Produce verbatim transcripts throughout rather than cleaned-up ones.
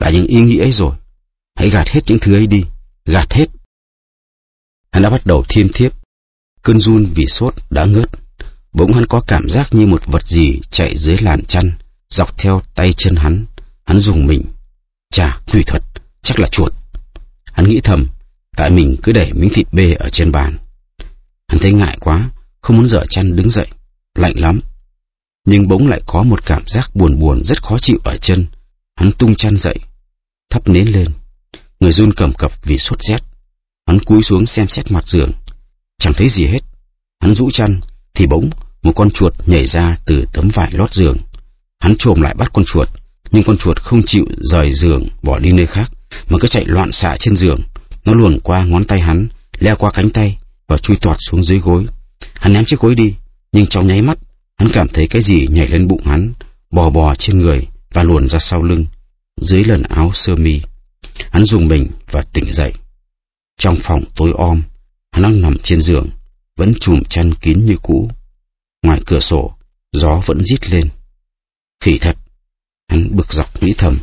Đã những ý nghĩ ấy rồi, hãy gạt hết những thứ ấy đi, gạt hết. Hắn đã bắt đầu thiêm thiếp. Cơn run vì sốt đã ngớt. Bỗng hắn có cảm giác như một vật gì chạy dưới làn chăn, dọc theo tay chân hắn. Hắn rùng mình. Chà, quỷ thật, chắc là chuột. Hắn nghĩ thầm, tại mình cứ để miếng thịt bê ở trên bàn. Hắn thấy ngại quá, không muốn dở chăn đứng dậy, lạnh lắm. Nhưng bỗng lại có một cảm giác buồn buồn rất khó chịu ở chân. Hắn tung chăn dậy, thắp nến lên. Người run cầm cập vì sốt rét. Hắn cúi xuống xem xét mặt giường, chẳng thấy gì hết. Hắn rũ chăn thì bỗng một con chuột nhảy ra từ tấm vải lót giường. Hắn chồm lại bắt con chuột, nhưng con chuột không chịu rời giường bỏ đi nơi khác, mà cứ chạy loạn xạ trên giường. Nó luồn qua ngón tay hắn, leo qua cánh tay và chui tọt xuống dưới gối. Hắn ném chiếc gối đi, nhưng trong nháy mắt hắn cảm thấy cái gì nhảy lên bụng hắn, bò bò trên người và luồn ra sau lưng, dưới lần áo sơ mi. Hắn rùng mình và tỉnh dậy. Trong phòng tối om, hắn đang nằm trên giường, vẫn chùm chăn kín như cũ. Ngoài cửa sổ, gió vẫn rít lên. Khỉ thật, hắn bực dọc nghĩ thầm.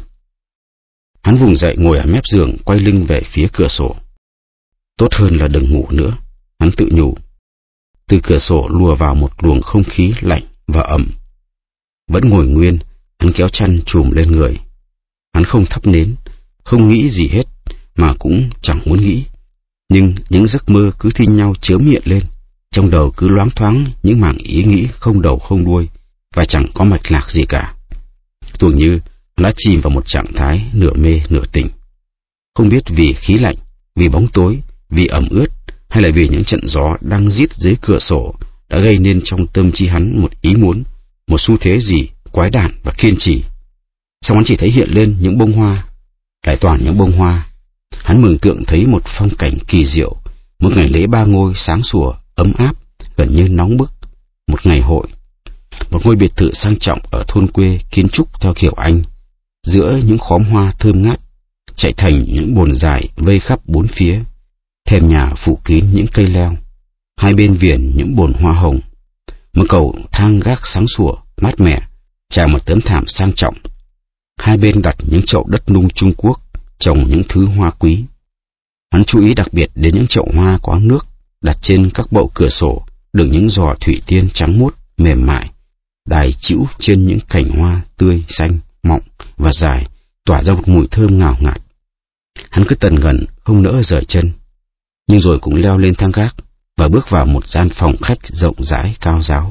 Hắn vùng dậy ngồi ở mép giường, quay lưng về phía cửa sổ. Tốt hơn là đừng ngủ nữa, hắn tự nhủ. Từ cửa sổ lùa vào một luồng không khí lạnh và ẩm. Vẫn ngồi nguyên, hắn kéo chăn chùm lên người. Hắn không thắp nến, không nghĩ gì hết, mà cũng chẳng muốn nghĩ. Nhưng những giấc mơ cứ thi nhau chớm hiện lên, trong đầu cứ loáng thoáng những mảng ý nghĩ không đầu không đuôi, và chẳng có mạch lạc gì cả. Tưởng như đã chìm vào một trạng thái nửa mê nửa tỉnh. Không biết vì khí lạnh, vì bóng tối, vì ẩm ướt, hay là vì những trận gió đang rít dưới cửa sổ đã gây nên trong tâm trí hắn một ý muốn, một xu thế gì quái đản và kiên trì. Xong hắn chỉ thấy hiện lên những bông hoa, lại toàn những bông hoa. Hắn mường tượng thấy một phong cảnh kỳ diệu, một ngày lễ ba ngôi sáng sủa, ấm áp, gần như nóng bức, một ngày hội, một ngôi biệt thự sang trọng ở thôn quê kiến trúc theo kiểu Anh, giữa những khóm hoa thơm ngát, chạy thành những bồn dài vây khắp bốn phía, thềm nhà phủ kín những cây leo, hai bên viền những bồn hoa hồng, một cầu thang gác sáng sủa, mát mẻ, trải một tấm thảm sang trọng, hai bên đặt những chậu đất nung Trung Quốc, trồng những thứ hoa quý. Hắn chú ý đặc biệt đến những chậu hoa có nước đặt trên các bậu cửa sổ, đựng những giò thủy tiên trắng muốt, mềm mại, đài chĩu trên những cành hoa tươi xanh, mọng và dài, tỏa ra một mùi thơm ngào ngạt. Hắn cứ tần ngần không nỡ rời chân, nhưng rồi cũng leo lên thang gác và bước vào một gian phòng khách rộng rãi cao ráo.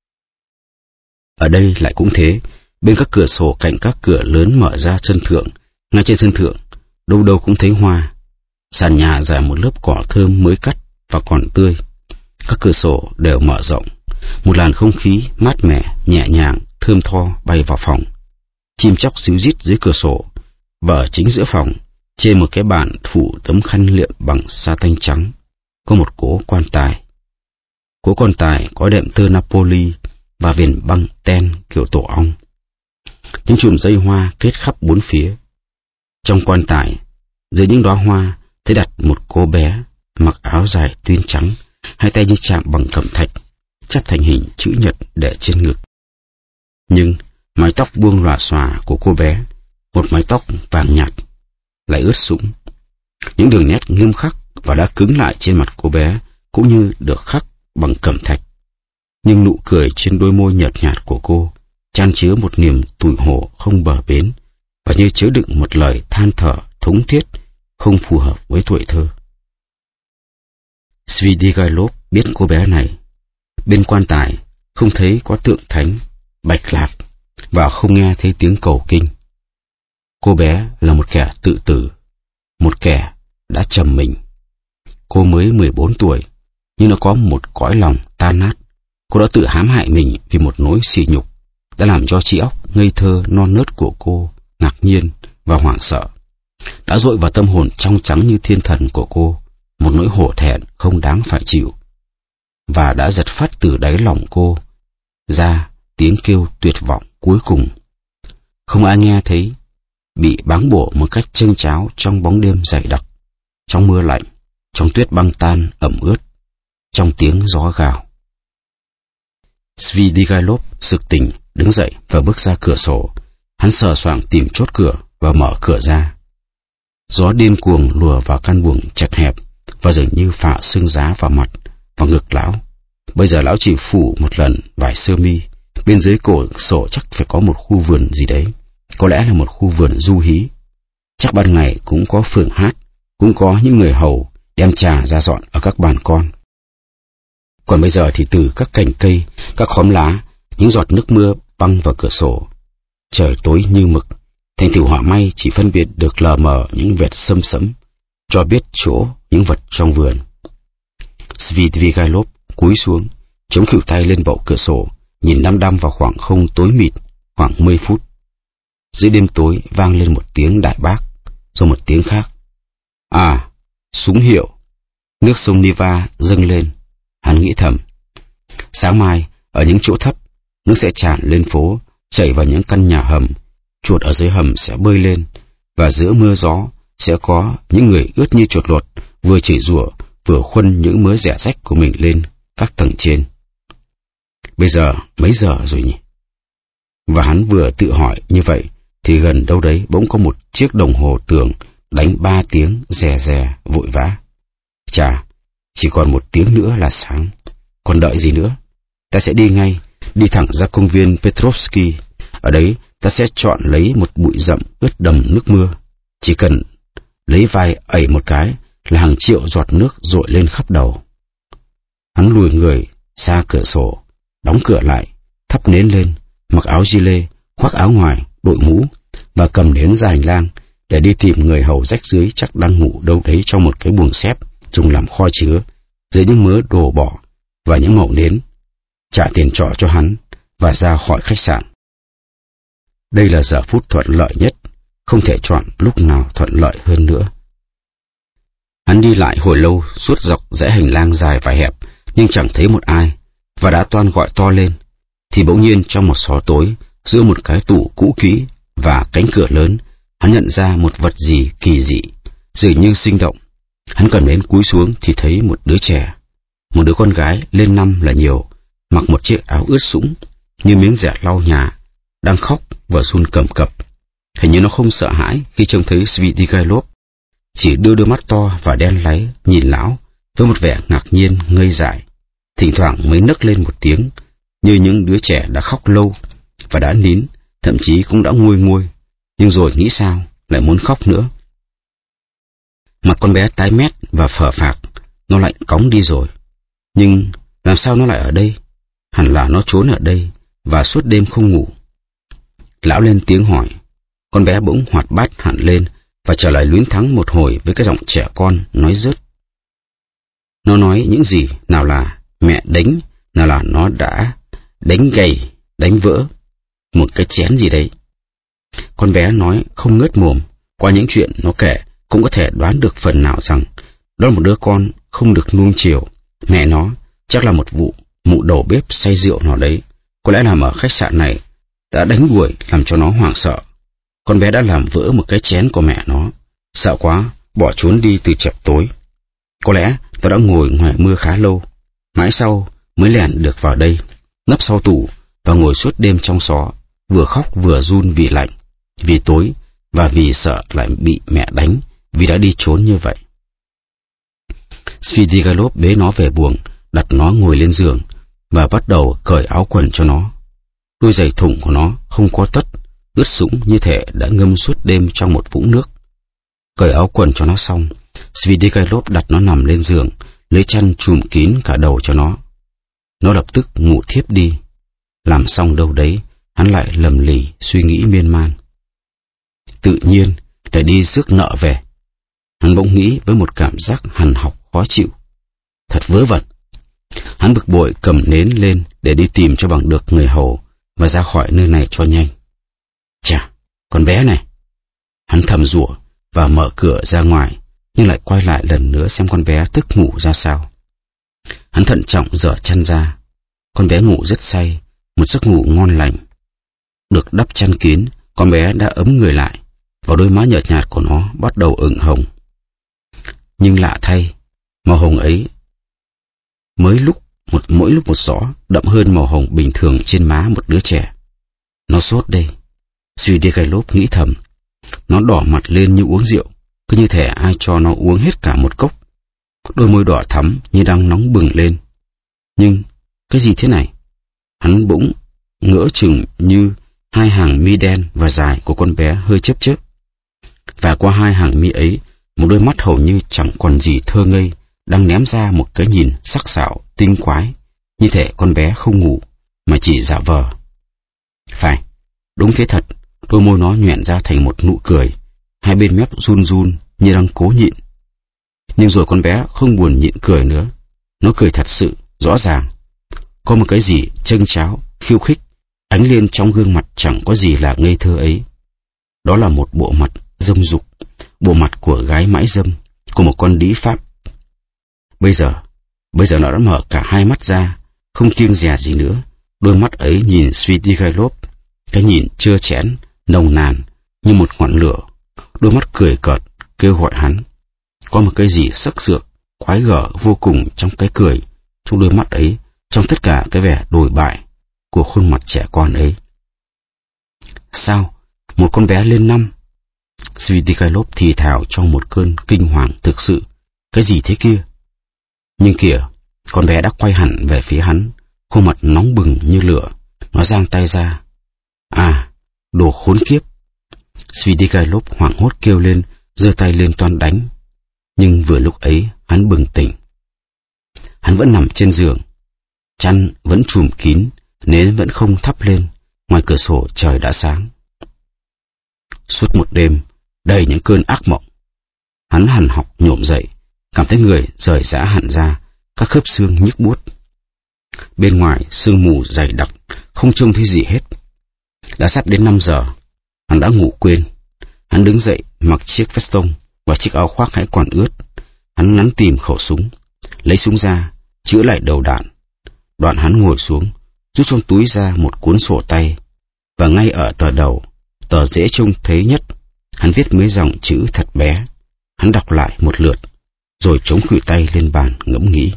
Ở đây lại cũng thế, bên các cửa sổ cạnh các cửa lớn mở ra sân thượng, ngay trên sân thượng, đâu đâu cũng thấy hoa. Sàn nhà rải một lớp cỏ thơm mới cắt và còn tươi. Các cửa sổ đều mở rộng, một làn không khí mát mẻ, nhẹ nhàng, thơm tho bay vào phòng. Chim chóc xíu rít dưới cửa sổ, và ở chính giữa phòng, trên một cái bàn phủ tấm khăn liệm bằng sa tanh trắng, có một cố quan tài. Cố quan tài có đệm tơ Napoli và viền băng ten kiểu tổ ong. Những chùm dây hoa kết khắp bốn phía. Trong quan tài, dưới những đóa hoa, thấy đặt một cô bé mặc áo dài tuyên trắng, hai tay như chạm bằng cẩm thạch, chắp thành hình chữ nhật để trên ngực. Nhưng mái tóc buông lòa xòa của cô bé, một mái tóc vàng nhạt, lại ướt sũng. Những đường nét nghiêm khắc và đã cứng lại trên mặt cô bé cũng như được khắc bằng cẩm thạch. Nhưng nụ cười trên đôi môi nhợt nhạt của cô chan chứa một niềm tủi hổ không bờ bến, và như chứa đựng một lời than thở thống thiết không phù hợp với tuổi thơ. Svidrigailov biết cô bé này. Bên quan tài không thấy có tượng thánh, bạch lạc, và không nghe thấy tiếng cầu kinh. Cô bé là một kẻ tự tử, một kẻ đã trầm mình. Cô mới mười bốn tuổi, nhưng nó có một cõi lòng tan nát. Cô đã tự hãm hại mình vì một nỗi sỉ nhục, đã làm cho trí óc ngây thơ non nớt của cô ngạc nhiên và hoảng sợ, đã dội vào tâm hồn trong trắng như thiên thần của cô một nỗi hổ thẹn không đáng phải chịu, và đã giật phát từ đáy lòng cô ra tiếng kêu tuyệt vọng cuối cùng. Không ai nghe thấy, bị báng bổ một cách chênh cháo trong bóng đêm dày đặc, trong mưa lạnh, trong tuyết băng tan ẩm ướt, trong tiếng gió gào. Svidrigailov sực tỉnh, đứng dậy và bước ra cửa sổ. Hắn sờ soạng tìm chốt cửa, và mở cửa ra. Gió điên cuồng lùa vào căn buồng chật hẹp và dường như phả sương giá vào mặt và ngực lão. Bây giờ lão chỉ phủ một lần vải sơ mi, bên dưới cổ sổ chắc phải có một khu vườn gì đấy, có lẽ là một khu vườn du hí. Chắc ban ngày cũng có phường hát, cũng có những người hầu đem trà ra dọn ở các bàn con. Còn bây giờ thì từ các cành cây, các khóm lá, những giọt nước mưa băng vào cửa sổ. Trời tối như mực, thành thử họa may chỉ phân biệt được lờ mờ những vệt sâm sẫm, cho biết chỗ những vật trong vườn. Svidrigailov cúi xuống, chống khuỷu tay lên bậu cửa sổ, nhìn đăm đăm vào khoảng không tối mịt khoảng mười phút. Giữa đêm tối vang lên một tiếng đại bác, rồi một tiếng khác. À, súng hiệu. Nước sông Niva dâng lên. Hắn nghĩ thầm. Sáng mai, ở những chỗ thấp, nước sẽ tràn lên phố, chảy vào những căn nhà hầm. Chuột ở dưới hầm sẽ bơi lên, và giữa mưa gió sẽ có những người ướt như chuột lột, vừa chửi rủa vừa khuân những mớ rẻ rách của mình lên các tầng trên. Bây giờ mấy giờ rồi nhỉ? Và hắn vừa tự hỏi như vậy, thì gần đâu đấy bỗng có một chiếc đồng hồ tường đánh ba tiếng rè rè vội vã. Chà, chỉ còn một tiếng nữa là sáng. Còn đợi gì nữa? Ta sẽ đi ngay, đi thẳng ra công viên Petrovsky. Ở đấy ta sẽ chọn lấy một bụi rậm ướt đầm nước mưa. Chỉ cần lấy vai ẩy một cái là hàng triệu giọt nước dội lên khắp đầu. Hắn lùi người ra cửa sổ, đóng cửa lại, thắp nến lên, mặc áo gilet, khoác áo ngoài, đội mũ và cầm nến ra hành lang để đi tìm người hầu rách rưới chắc đang ngủ đâu đấy trong một cái buồng xếp dùng làm kho chứa, dưới những mớ đồ bỏ và những mẩu nến. Trả tiền trọ cho hắn và ra khỏi khách sạn. Đây là giờ phút thuận lợi nhất, không thể chọn lúc nào thuận lợi hơn nữa. Hắn đi lại hồi lâu suốt dọc dãy hành lang dài và hẹp, nhưng chẳng thấy một ai, và đã toan gọi to lên, thì bỗng nhiên trong một xó tối, giữa một cái tủ cũ kỹ và cánh cửa lớn, hắn nhận ra một vật gì kỳ dị, dường như sinh động. Hắn cần đến cúi xuống thì thấy một đứa trẻ, một đứa con gái lên năm là nhiều, mặc một chiếc áo ướt sũng như miếng dẻ lau nhà, đang khóc và run cầm cập. Hình như nó không sợ hãi khi trông thấy Svidrigailov, chỉ đưa đôi mắt to và đen láy nhìn lão với một vẻ ngạc nhiên ngây dại, thỉnh thoảng mới nấc lên một tiếng như những đứa trẻ đã khóc lâu và đã nín, thậm chí cũng đã nguôi nguôi, nhưng rồi nghĩ sao lại muốn khóc nữa. Mặt con bé tái mét và phờ phạc, nó lạnh cóng đi rồi. Nhưng làm sao nó lại ở đây? Hẳn là nó trốn ở đây và suốt đêm không ngủ. Lão lên tiếng hỏi. Con bé bỗng hoạt bát hẳn lên và trả lời luyến thắng một hồi với cái giọng trẻ con nói rớt. Nó nói những gì, nào là mẹ đánh, nào là nó đã đánh gầy, đánh vỡ một cái chén gì đấy. Con bé nói không ngớt mồm, qua những chuyện nó kể cũng có thể đoán được phần nào rằng đó là một đứa con không được nuông chiều. Mẹ nó chắc là một vụ mụ đầu bếp say rượu nào đấy, có lẽ nằm ở khách sạn này, đã đánh đuổi làm cho nó hoảng sợ. Con bé đã làm vỡ một cái chén của mẹ nó, sợ quá bỏ trốn đi từ chập tối. Có lẽ tôi đã ngồi ngoài mưa khá lâu, mãi sau mới lẻn được vào đây, nấp sau tủ và ngồi suốt đêm trong xó, vừa khóc vừa run vì lạnh, vì tối và vì sợ lại bị mẹ đánh vì đã đi trốn như vậy. Svidrigailov bế nó về buồng, đặt nó ngồi lên giường và bắt đầu cởi áo quần cho nó. Đôi giày thủng của nó không có tất, ướt sũng như thể đã ngâm suốt đêm trong một vũng nước. Cởi áo quần cho nó xong, Svidrigailov đặt nó nằm lên giường, lấy chăn trùm kín cả đầu cho nó. Nó lập tức ngủ thiếp đi. Làm xong đâu đấy, hắn lại lầm lì suy nghĩ miên man. Tự nhiên, để đi rước nợ về, hắn bỗng nghĩ với một cảm giác hằn học khó chịu. Thật vớ vẩn. Hắn bực bội cầm nến lên để đi tìm cho bằng được người hầu và ra khỏi nơi này cho nhanh. Chà, con bé này. Hắn thầm rủa và mở cửa ra ngoài, nhưng lại quay lại lần nữa xem con bé thức ngủ ra sao. Hắn thận trọng dở chăn ra. Con bé ngủ rất say, một giấc ngủ ngon lành. Được đắp chăn kín, con bé đã ấm người lại, và đôi má nhợt nhạt của nó bắt đầu ửng hồng. Nhưng lạ thay, màu hồng ấy mới lúc một mỗi lúc một rõ đậm hơn màu hồng bình thường trên má một đứa trẻ. Nó sốt đây. Svidrigailov nghĩ thầm, Nó đỏ mặt lên như uống rượu, cứ như thể ai cho nó uống hết cả một cốc. Đôi môi đỏ thắm như đang nóng bừng lên. Nhưng, cái gì thế này? Hắn bỗng ngỡ chừng như hai hàng mi đen và dài của con bé hơi chớp chớp. Và qua hai hàng mi ấy, một đôi mắt hầu như chẳng còn gì thơ ngây, đang ném ra một cái nhìn sắc sảo, tinh quái, như thể con bé không ngủ, mà chỉ giả vờ. Phải, đúng thế thật, đôi môi nó nhoẻn ra thành một nụ cười, hai bên mép run run như đang cố nhịn. Nhưng rồi con bé không buồn nhịn cười nữa, nó cười thật sự, rõ ràng. Có một cái gì chênh cháo, khiêu khích, ánh lên trong gương mặt chẳng có gì là ngây thơ ấy. Đó là một bộ mặt dâm dục, bộ mặt của gái mãi dâm, của một con đĩ Pháp. Bây giờ, bây giờ nó đã mở cả hai mắt ra, không kiêng dè gì nữa. Đôi mắt ấy nhìn Svidrigailov, cái nhìn trơ chẽn, nồng nàn như một ngọn lửa. Đôi mắt cười cợt, kêu gọi hắn. Có một cái gì sắc sược, quái gở vô cùng trong cái cười, trong đôi mắt ấy, trong tất cả cái vẻ đồi bại của khuôn mặt trẻ con ấy. Sao? Một con bé lên năm? Svidrigailov thì thào trong một cơn kinh hoàng thực sự. Cái gì thế kia? Nhưng kìa, con bé đã quay hẳn về phía hắn, khuôn mặt nóng bừng như lửa. Nó giang tay ra. À, đồ khốn kiếp! Svidrigailov hoảng hốt kêu lên, giơ tay lên toan đánh. Nhưng vừa lúc ấy hắn bừng tỉnh. Hắn vẫn nằm trên giường, chăn vẫn trùm kín, nến vẫn không thắp lên. Ngoài cửa sổ trời đã sáng. Suốt một đêm đầy những cơn ác mộng, hắn hằn học nhổm dậy, cảm thấy người rời rã hẳn ra, các khớp xương nhức buốt. Bên ngoài sương mù dày đặc, không trông thấy gì hết. Đã sắp đến năm giờ, hắn đã ngủ quên. Hắn đứng dậy, mặc chiếc veston và chiếc áo khoác hãy còn ướt. Hắn nắn tìm khẩu súng, lấy súng ra, chữa lại đầu đạn. Đoạn hắn ngồi xuống, rút trong túi ra một cuốn sổ tay, và ngay ở tờ đầu, tờ dễ trông thấy nhất, hắn viết mấy dòng chữ thật bé. Hắn đọc lại một lượt, rồi chống khuỷu tay lên bàn ngẫm nghĩ.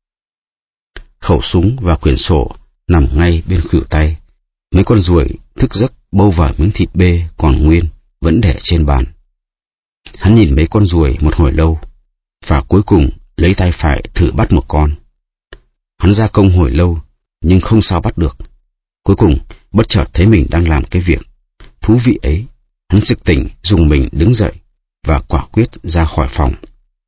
Khẩu súng và quyển sổ nằm ngay bên khuỷu tay. Mấy con ruồi thức giấc bâu vào miếng thịt bê còn nguyên vẫn để trên bàn. Hắn nhìn mấy con ruồi một hồi lâu, và cuối cùng lấy tay phải thử bắt một con. Hắn ra công hồi lâu, nhưng không sao bắt được. Cuối cùng, bất chợt thấy mình đang làm cái việc thú vị ấy. Hắn sực tỉnh, dùng mình đứng dậy, và quả quyết ra khỏi phòng.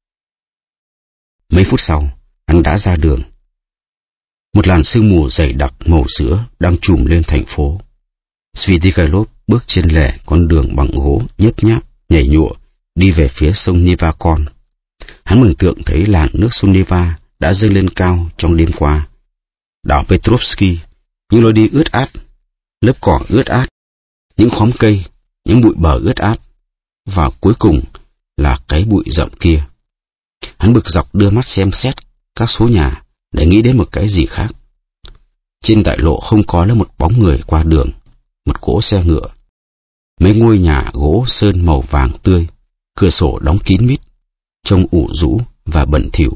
Mấy phút sau, hắn đã ra đường. Một làn sương mù dày đặc màu sữa đang trùm lên thành phố. Svidrigailov bước trên lề con đường bằng gỗ nhớp nháp, nhảy nhụa, đi về phía sông Nivakon. Hắn mường tượng thấy làn nước sông Neva đã dâng lên cao trong đêm qua. Đảo Petrovsky, những lối đi ướt át, lớp cỏ ướt át, những khóm cây, những bụi bờ ướt át, và cuối cùng là cái bụi rậm kia. Hắn bực dọc đưa mắt xem xét các số nhà để nghĩ đến một cái gì khác. Trên đại lộ không có lấy một bóng người qua đường, một cỗ xe ngựa. Mấy ngôi nhà gỗ sơn màu vàng tươi, cửa sổ đóng kín mít, trông ủ rũ và bẩn thỉu.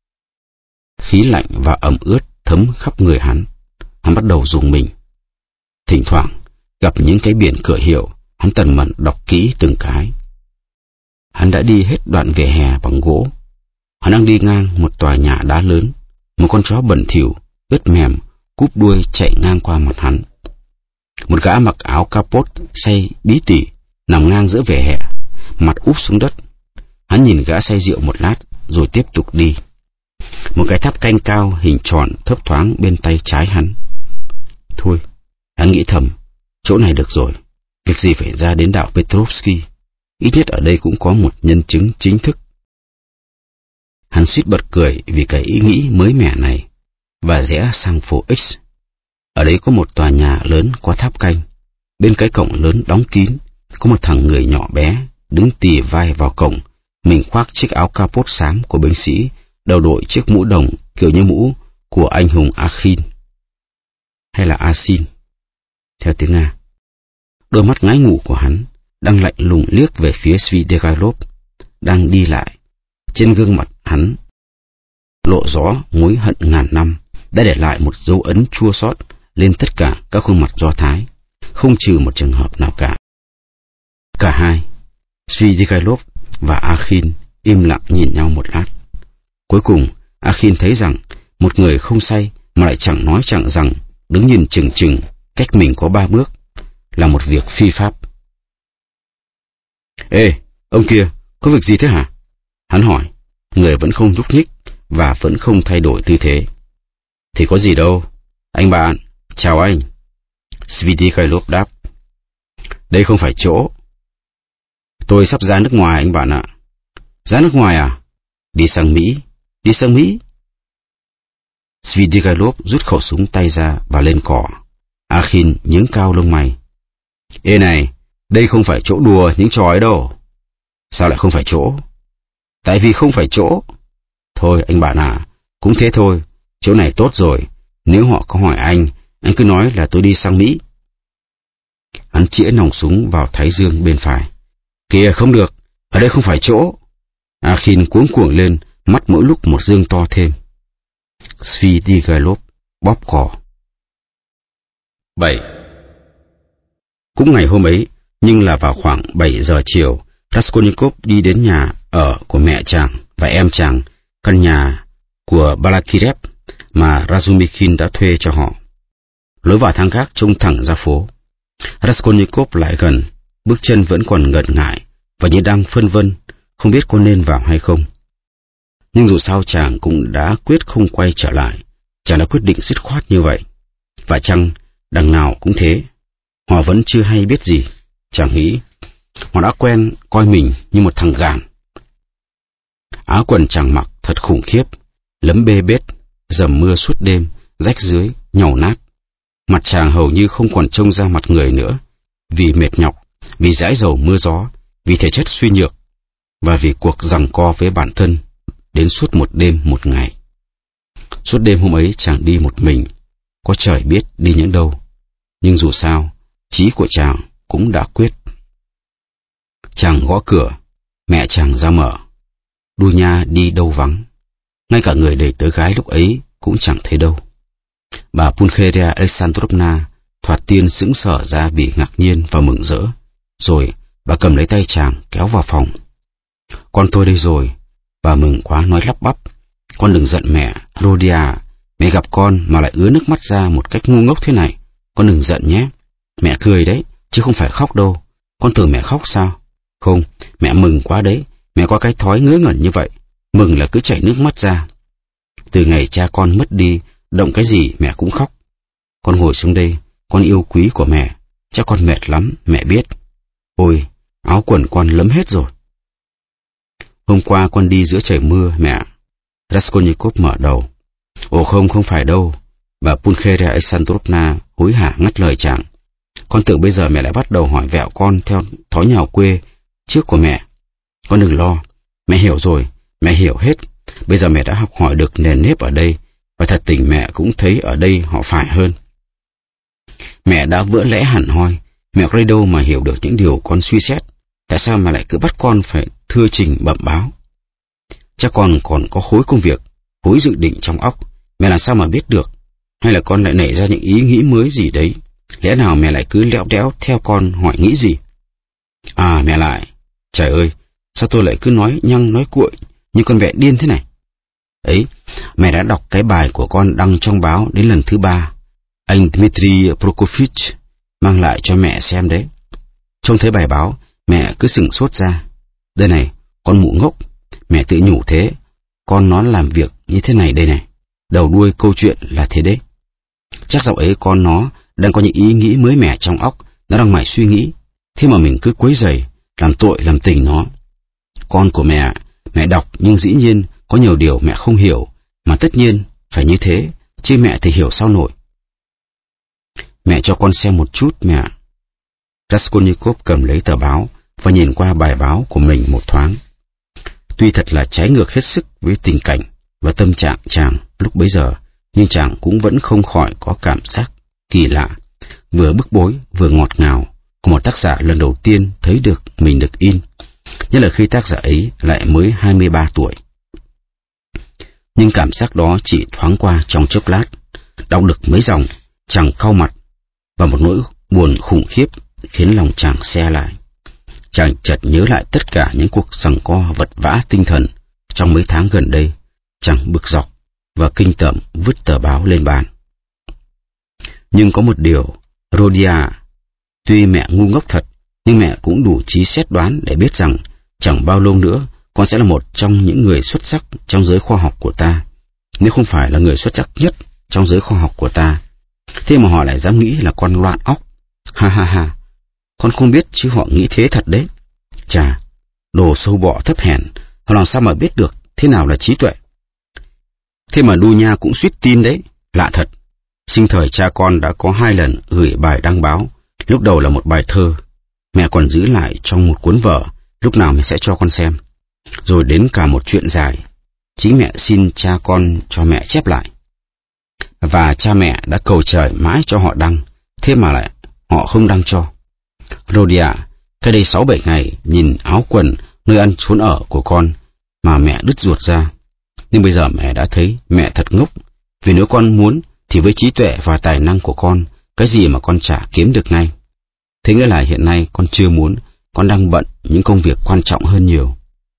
Khí lạnh và ẩm ướt thấm khắp người hắn. Hắn bắt đầu rùng mình. Thỉnh thoảng gặp những cái biển cửa hiệu, hắn tần mẫn đọc kỹ từng cái. Hắn đã đi hết đoạn vỉa hè bằng gỗ. Hắn đang đi ngang một tòa nhà đá lớn. Một con chó bẩn thỉu, ướt mềm, cúp đuôi chạy ngang qua mặt hắn. Một gã mặc áo capot say bí tỉ nằm ngang giữa vỉa hè, mặt úp xuống đất. Hắn nhìn gã say rượu một lát, rồi tiếp tục đi. Một cái tháp canh cao hình tròn thấp thoáng bên tay trái hắn. Thôi, hắn nghĩ thầm, chỗ này được rồi, việc gì phải ra đến đảo Petrovsky, ít nhất ở đây cũng có một nhân chứng chính thức. Hắn suýt bật cười vì cái ý nghĩ mới mẻ này, và rẽ sang phố X. Ở đấy có một tòa nhà lớn có tháp canh. Bên cái cổng lớn đóng kín, có một thằng người nhỏ bé đứng tì vai vào cổng, mình khoác chiếc áo capot xám của binh sĩ, đầu đội chiếc mũ đồng kiểu như mũ của anh hùng Akhin, hay là Asin, theo tiếng Nga. Đôi mắt ngái ngủ của hắn đang lạnh lùng liếc về phía Svidrigailov đang đi lại. Trên gương mặt hắn lộ rõ mối hận ngàn năm đã để lại một dấu ấn chua xót lên tất cả các khuôn mặt Do Thái, không trừ một trường hợp nào cả. Cả hai, Svidrigailov và Akhin im lặng nhìn nhau một lát. Cuối cùng, Akhin thấy rằng một người không say mà lại chẳng nói chẳng rằng, đứng nhìn chừng chừng cách mình có ba bước, là một việc phi pháp. Ê, ông kia, có việc gì thế hả? Hắn hỏi, người vẫn không nhúc nhích và vẫn không thay đổi tư thế. Thì có gì đâu, anh bạn, chào anh. Svidrigailov đáp. Đây không phải chỗ. Tôi sắp ra nước ngoài anh bạn ạ. Ra nước ngoài à? Đi sang Mỹ, đi sang Mỹ. Svidrigailov rút khẩu súng tay ra và lên cỏ. Akhin nhướng cao lông mày. Ê này, đây không phải chỗ đùa những trò ấy đâu. Sao lại không phải chỗ? Tại vì không phải chỗ. Thôi anh bạn à, cũng thế thôi, chỗ này tốt rồi. Nếu họ có hỏi anh, anh cứ nói là tôi đi sang Mỹ. Hắn chĩa nòng súng vào thái dương bên phải. Kìa không được, ở đây không phải chỗ. Akhin cuống cuồng lên, mắt mỗi lúc một dương to thêm. Svidrigailov bóp cò. bảy. Cũng ngày hôm ấy, nhưng là vào khoảng bảy giờ chiều, Raskolnikov đi đến nhà ở của mẹ chàng và em chàng, căn nhà của Balakirev mà Razumikhin đã thuê cho họ. Lối vào thang gác trông thẳng ra phố. Raskolnikov lại gần, bước chân vẫn còn ngần ngại và như đang phân vân, không biết có nên vào hay không. Nhưng dù sao chàng cũng đã quyết không quay trở lại, chàng đã quyết định dứt khoát như vậy. Và chăng đằng nào cũng thế, họ vẫn chưa hay biết gì, chàng nghĩ. Họ đã quen coi mình như một thằng gàn. Áo quần chàng mặc thật khủng khiếp, lấm bê bết, dầm mưa suốt đêm, rách dưới, nhàu nát. Mặt chàng hầu như không còn trông ra mặt người nữa, vì mệt nhọc, vì dãi dầu mưa gió, vì thể chất suy nhược, và vì cuộc giằng co với bản thân đến suốt một đêm một ngày. Suốt đêm hôm ấy chàng đi một mình, có trời biết đi những đâu. Nhưng dù sao, chí của chàng cũng đã quyết. Chàng gõ cửa, mẹ chàng ra mở. Dunya đi đâu vắng, ngay cả người đầy tớ gái lúc ấy cũng chẳng thấy đâu. Bà Pulcheria Alexandrovna thoạt tiên sững sờ ra vì ngạc nhiên và mừng rỡ. Rồi bà cầm lấy tay chàng kéo vào phòng. Con tôi đây rồi. Bà mừng quá nói lắp bắp. Con đừng giận mẹ, Rodia. Mẹ gặp con mà lại ứa nước mắt ra một cách ngu ngốc thế này. Con đừng giận nhé. Mẹ cười đấy, chứ không phải khóc đâu. Con tưởng mẹ khóc sao? Không, mẹ mừng quá đấy. Mẹ có cái thói ngớ ngẩn như vậy. Mừng là cứ chảy nước mắt ra. Từ ngày cha con mất đi, động cái gì mẹ cũng khóc. Con ngồi xuống đây, con yêu quý của mẹ. Chắc con mệt lắm, mẹ biết. Ôi, áo quần con lấm hết rồi. Hôm qua con đi giữa trời mưa, mẹ. Raskolnikov mở đầu. Ồ không, không phải đâu. Bà Pulcheria Alexandrovna hối hả ngắt lời chàng. Con tưởng bây giờ mẹ lại bắt đầu hỏi vẹo con theo thói nhào quê trước của mẹ. Con đừng lo, mẹ hiểu rồi, mẹ hiểu hết. Bây giờ mẹ đã học hỏi được nền nếp ở đây, và thật tình mẹ cũng thấy ở đây họ phải hơn. Mẹ đã vỡ lẽ hẳn hoi, mẹ có đâu mà hiểu được những điều con suy xét. Tại sao mà lại cứ bắt con phải thưa trình bẩm báo? Chắc con còn có khối công việc, khối dự định trong óc, mẹ làm sao mà biết được? Hay là con lại nảy ra những ý nghĩ mới gì đấy? Lẽ nào mẹ lại cứ lẽo đẽo theo con hỏi nghĩ gì? À mẹ lại, trời ơi, sao tôi lại cứ nói nhăng nói cuội như con vẹn điên thế này? Ấy, mẹ đã đọc cái bài của con đăng trong báo đến lần thứ ba. Anh Dmitry Prokofiev mang lại cho mẹ xem đấy. Trông thấy bài báo, mẹ cứ sửng sốt ra. Đây này, con mụ ngốc, mẹ tự nhủ thế. Con nó làm việc như thế này đây này. Đầu đuôi câu chuyện là thế đấy. Chắc dạo ấy con nó đang có những ý nghĩ mới mẻ trong óc, nó đang mải suy nghĩ. Thế mà mình cứ quấy rầy, làm tội làm tình nó. Con của mẹ, mẹ đọc nhưng dĩ nhiên có nhiều điều mẹ không hiểu, mà tất nhiên phải như thế, chứ mẹ thì hiểu sao nổi. Mẹ cho con xem một chút mẹ. Raskolnikov cầm lấy tờ báo và nhìn qua bài báo của mình một thoáng. Tuy thật là trái ngược hết sức với tình cảnh và tâm trạng chàng lúc bấy giờ, nhưng chàng cũng vẫn không khỏi có cảm giác kỳ lạ, vừa bức bối vừa ngọt ngào của một tác giả lần đầu tiên thấy được mình được in, nhất là khi tác giả ấy lại mới hai mươi ba tuổi. Nhưng cảm giác đó chỉ thoáng qua trong chốc lát. Đọc được mấy dòng, chàng cau mặt và một nỗi buồn khủng khiếp khiến lòng chàng se lại. Chàng chợt nhớ lại tất cả những cuộc giằng co vật vã tinh thần trong mấy tháng gần đây. Chàng bực dọc và kinh tởm vứt tờ báo lên bàn. Nhưng có một điều, Rhodia, tuy mẹ ngu ngốc thật, nhưng mẹ cũng đủ trí xét đoán để biết rằng chẳng bao lâu nữa con sẽ là một trong những người xuất sắc trong giới khoa học của ta, nếu không phải là người xuất sắc nhất trong giới khoa học của ta. Thế mà họ lại dám nghĩ là con loạn óc. Ha ha ha, con không biết chứ họ nghĩ thế thật đấy. Chà, đồ sâu bọ thấp hèn, họ làm sao mà biết được thế nào là trí tuệ. Thế mà Đu Nha cũng suýt tin đấy, lạ thật. Sinh thời cha con đã có hai lần gửi bài đăng báo, lúc đầu là một bài thơ, mẹ còn giữ lại trong một cuốn vở, lúc nào mẹ sẽ cho con xem. Rồi đến cả một chuyện dài, chính mẹ xin cha con cho mẹ chép lại. Và cha mẹ đã cầu trời mãi cho họ đăng, thế mà lại họ không đăng cho. Rhodia, cái đây sáu bảy ngày nhìn áo quần, nơi ăn trốn ở của con mà mẹ đứt ruột ra. Nhưng bây giờ mẹ đã thấy mẹ thật ngốc, vì nếu con muốn thì với trí tuệ và tài năng của con, cái gì mà con chả kiếm được ngay. Thế nghĩa là hiện nay con chưa muốn, con đang bận những công việc quan trọng hơn nhiều.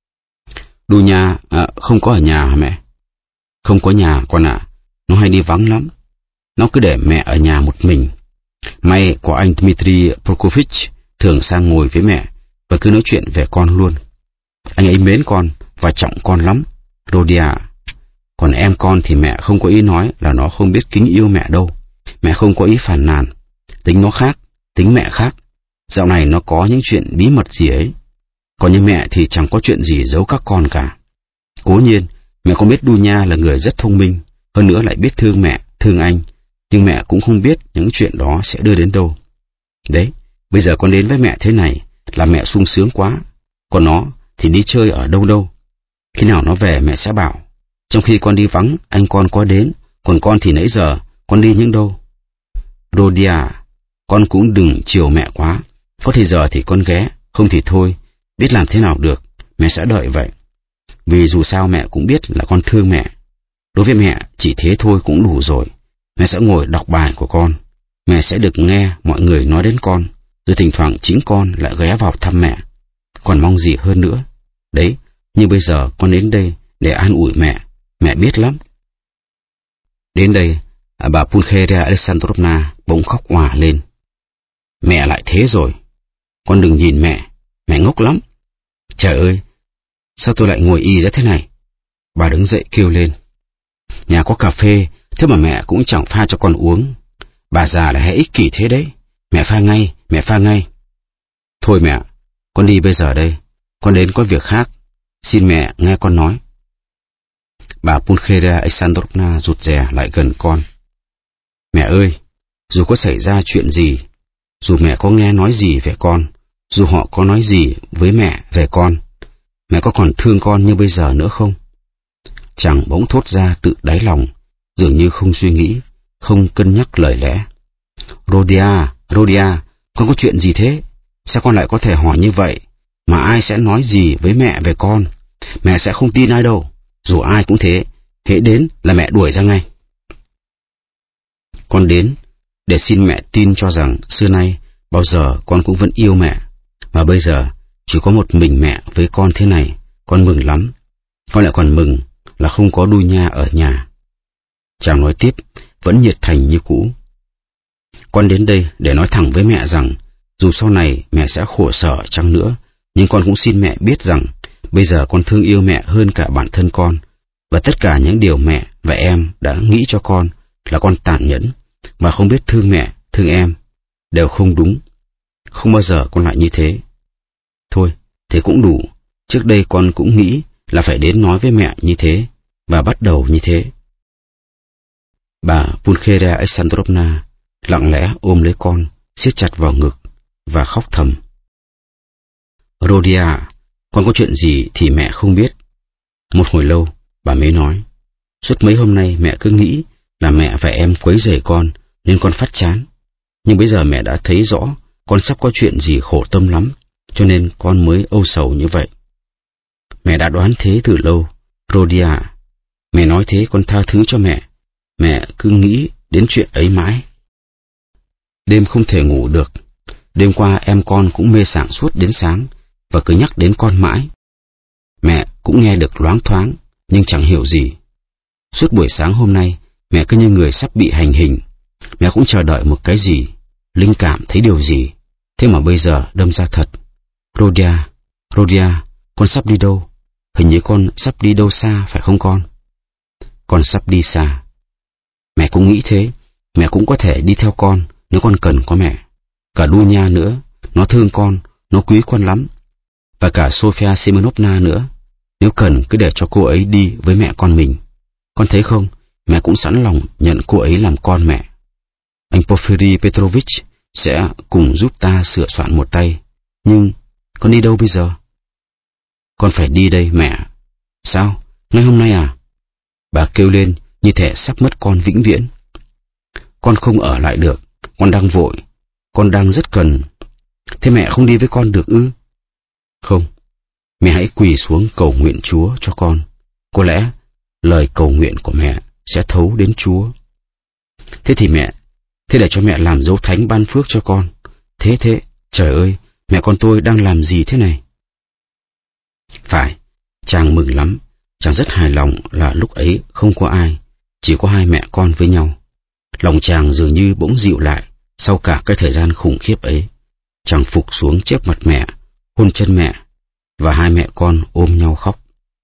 Đu Nha à, không có ở nhà hả mẹ? Không có nhà con ạ, à. Nó hay đi vắng lắm. Nó cứ để mẹ ở nhà một mình. May có anh Dmitry Prokofich thường sang ngồi với mẹ và cứ nói chuyện về con luôn. Anh ấy mến con và trọng con lắm, Rhodia. Còn em con thì mẹ không có ý nói là nó không biết kính yêu mẹ đâu. Mẹ không có ý phàn nàn. Tính nó khác, tính mẹ khác. Dạo này nó có những chuyện bí mật gì ấy. Còn như mẹ thì chẳng có chuyện gì giấu các con cả. Cố nhiên, mẹ không biết Đu Nha là người rất thông minh, hơn nữa lại biết thương mẹ, thương anh. Nhưng mẹ cũng không biết những chuyện đó sẽ đưa đến đâu. Đấy, bây giờ con đến với mẹ thế này là mẹ sung sướng quá. Còn nó thì đi chơi ở đâu đâu. Khi nào nó về mẹ sẽ bảo. Trong khi con đi vắng, anh con có đến, còn con thì nãy giờ, con đi những đâu. Rhodia, con cũng đừng chiều mẹ quá. Có thì giờ thì con ghé, không thì thôi. Biết làm thế nào được, mẹ sẽ đợi vậy. Vì dù sao mẹ cũng biết là con thương mẹ. Đối với mẹ, chỉ thế thôi cũng đủ rồi. Mẹ sẽ ngồi đọc bài của con. Mẹ sẽ được nghe mọi người nói đến con. Rồi thỉnh thoảng chính con lại ghé vào thăm mẹ. Còn mong gì hơn nữa. Đấy, nhưng bây giờ con đến đây để an ủi mẹ. Mẹ biết lắm. Đến đây, bà Pulcheria Alexandrovna bỗng khóc òa lên. Mẹ lại thế rồi. Con đừng nhìn mẹ. Mẹ ngốc lắm. Trời ơi, sao tôi lại ngồi y ra thế này? Bà đứng dậy kêu lên. Nhà có cà phê, thế mà mẹ cũng chẳng pha cho con uống. Bà già là hay ích kỷ thế đấy. Mẹ pha ngay, mẹ pha ngay. Thôi mẹ, con đi bây giờ đây. Con đến có việc khác. Xin mẹ nghe con nói. Bà Pulcheria Alexandrovna rụt rè lại gần con. Mẹ ơi, dù có xảy ra chuyện gì, dù mẹ có nghe nói gì về con, dù họ có nói gì với mẹ về con, mẹ có còn thương con như bây giờ nữa không? Chàng bỗng thốt ra tự đáy lòng, dường như không suy nghĩ, không cân nhắc lời lẽ. Rhodia, Rhodia, con có chuyện gì thế? Sao con lại có thể hỏi như vậy? Mà ai sẽ nói gì với mẹ về con? Mẹ sẽ không tin ai đâu. Dù ai cũng thế, hễ đến là mẹ đuổi ra ngay. Con đến để xin mẹ tin cho rằng xưa nay bao giờ con cũng vẫn yêu mẹ. Mà bây giờ chỉ có một mình mẹ với con thế này, con mừng lắm. Con lại còn mừng là không có Đu Nha ở nhà. Chàng nói tiếp, vẫn nhiệt thành như cũ. Con đến đây để nói thẳng với mẹ rằng, dù sau này mẹ sẽ khổ sở chăng nữa, nhưng con cũng xin mẹ biết rằng, bây giờ con thương yêu mẹ hơn cả bản thân con, và tất cả những điều mẹ và em đã nghĩ cho con là con tàn nhẫn, và không biết thương mẹ, thương em, đều không đúng. Không bao giờ con lại như thế. Thôi, thế cũng đủ. Trước đây con cũng nghĩ là phải đến nói với mẹ như thế, và bắt đầu như thế. Bà Pulcheria Alexandrovna lặng lẽ ôm lấy con, siết chặt vào ngực, và khóc thầm. Rhodia, con có chuyện gì thì mẹ không biết. Một hồi lâu, bà mới nói. Suốt mấy hôm nay mẹ cứ nghĩ là mẹ và em quấy rầy con, nên con phát chán. Nhưng bây giờ mẹ đã thấy rõ con sắp có chuyện gì khổ tâm lắm, cho nên con mới âu sầu như vậy. Mẹ đã đoán thế từ lâu, Rhodia. Mẹ nói thế con tha thứ cho mẹ. Mẹ cứ nghĩ đến chuyện ấy mãi. Đêm không thể ngủ được. Đêm qua em con cũng mê sảng suốt đến sáng, và cứ nhắc đến con mãi. Mẹ cũng nghe được loáng thoáng, nhưng chẳng hiểu gì. Suốt buổi sáng hôm nay, mẹ cứ như người sắp bị hành hình. Mẹ cũng chờ đợi một cái gì, linh cảm thấy điều gì. Thế mà bây giờ đâm ra thật. Rhodia, Rhodia, con sắp đi đâu? Hình như con sắp đi đâu xa, phải không con? Con sắp đi xa. Mẹ cũng nghĩ thế. Mẹ cũng có thể đi theo con nếu con cần có mẹ. Cả Dunya nữa, nó thương con, nó quý con lắm. Và cả Sofia Semyonovna nữa. Nếu cần cứ để cho cô ấy đi với mẹ con mình. Con thấy không, mẹ cũng sẵn lòng nhận cô ấy làm con mẹ. Anh Porfiry Petrovich sẽ cùng giúp ta sửa soạn một tay. Nhưng con đi đâu bây giờ? Con phải đi đây mẹ. Sao? Ngay hôm nay à? Bà kêu lên như thể sắp mất con vĩnh viễn. Con không ở lại được. Con đang vội. Con đang rất cần. Thế mẹ không đi với con được ư? Không. Mẹ hãy quỳ xuống cầu nguyện Chúa cho con. Có lẽ lời cầu nguyện của mẹ sẽ thấu đến Chúa. Thế thì mẹ, thế để cho mẹ làm dấu thánh ban phước cho con. Thế thế, trời ơi, mẹ con tôi đang làm gì thế này? Phải, chàng mừng lắm. Chàng rất hài lòng là lúc ấy không có ai, chỉ có hai mẹ con với nhau. Lòng chàng dường như bỗng dịu lại sau cả cái thời gian khủng khiếp ấy. Chàng phục xuống trước mặt mẹ, hôn chân mẹ, và hai mẹ con ôm nhau khóc.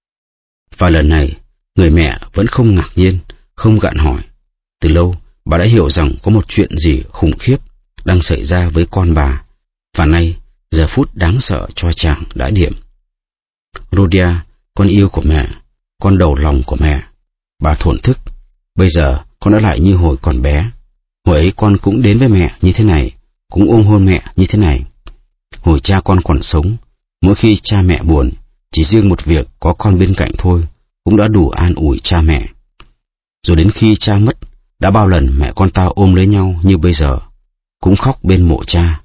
Và lần này, người mẹ vẫn không ngạc nhiên, không gạn hỏi. Từ lâu, bà đã hiểu rằng có một chuyện gì khủng khiếp đang xảy ra với con bà, và nay, giờ phút đáng sợ cho chàng đã điểm. Rhodia, con yêu của mẹ, con đầu lòng của mẹ. Bà thổn thức, bây giờ con đã lại như hồi còn bé. Hồi ấy con cũng đến với mẹ như thế này, cũng ôm hôn mẹ như thế này. Hồi cha con còn sống, mỗi khi cha mẹ buồn, chỉ riêng một việc có con bên cạnh thôi cũng đã đủ an ủi cha mẹ. Rồi đến khi cha mất, đã bao lần mẹ con ta ôm lấy nhau như bây giờ, cũng khóc bên mộ cha.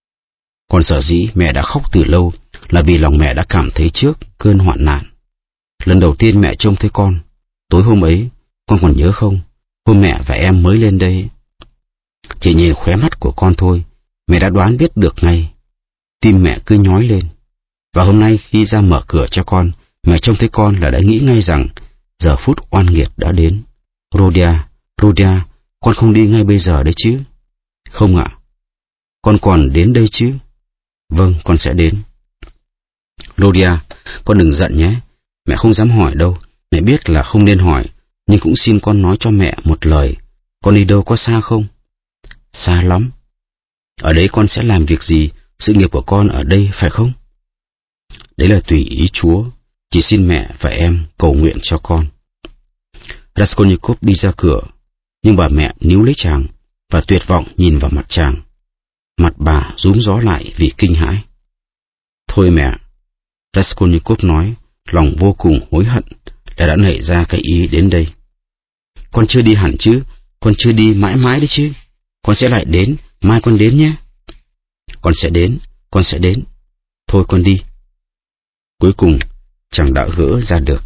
Còn sở dĩ mẹ đã khóc từ lâu là vì lòng mẹ đã cảm thấy trước cơn hoạn nạn. Lần đầu tiên mẹ trông thấy con, tối hôm ấy, con còn nhớ không? Hôm mẹ và em mới lên đây. Chỉ nhìn khóe mắt của con thôi, mẹ đã đoán biết được ngay. Tim mẹ cứ nhói lên. Và hôm nay khi ra mở cửa cho con, mẹ trông thấy con là đã nghĩ ngay rằng giờ phút oan nghiệt đã đến. Rhodia, Rhodia, con không đi ngay bây giờ đấy chứ? Không ạ. Con còn đến đây chứ? Vâng, con sẽ đến. Rhodia, con đừng giận nhé. Mẹ không dám hỏi đâu. Mẹ biết là không nên hỏi, nhưng cũng xin con nói cho mẹ một lời. Con đi đâu có xa không? Xa lắm. Ở đấy con sẽ làm việc gì? Sự nghiệp của con ở đây phải không? Đấy là tùy ý Chúa. Chỉ xin mẹ và em cầu nguyện cho con. Raskolnikov đi ra cửa, nhưng bà mẹ níu lấy chàng và tuyệt vọng nhìn vào mặt chàng. Mặt bà rúm gió lại vì kinh hãi. Thôi mẹ, Raskolnikov nói, lòng vô cùng hối hận đã đã nảy ra cái ý đến đây. Con chưa đi hẳn chứ, con chưa đi mãi mãi đấy chứ. Con sẽ lại đến, mai con đến nhé. Con sẽ đến, con sẽ đến. Thôi con đi. Cuối cùng, chàng đã gỡ ra được.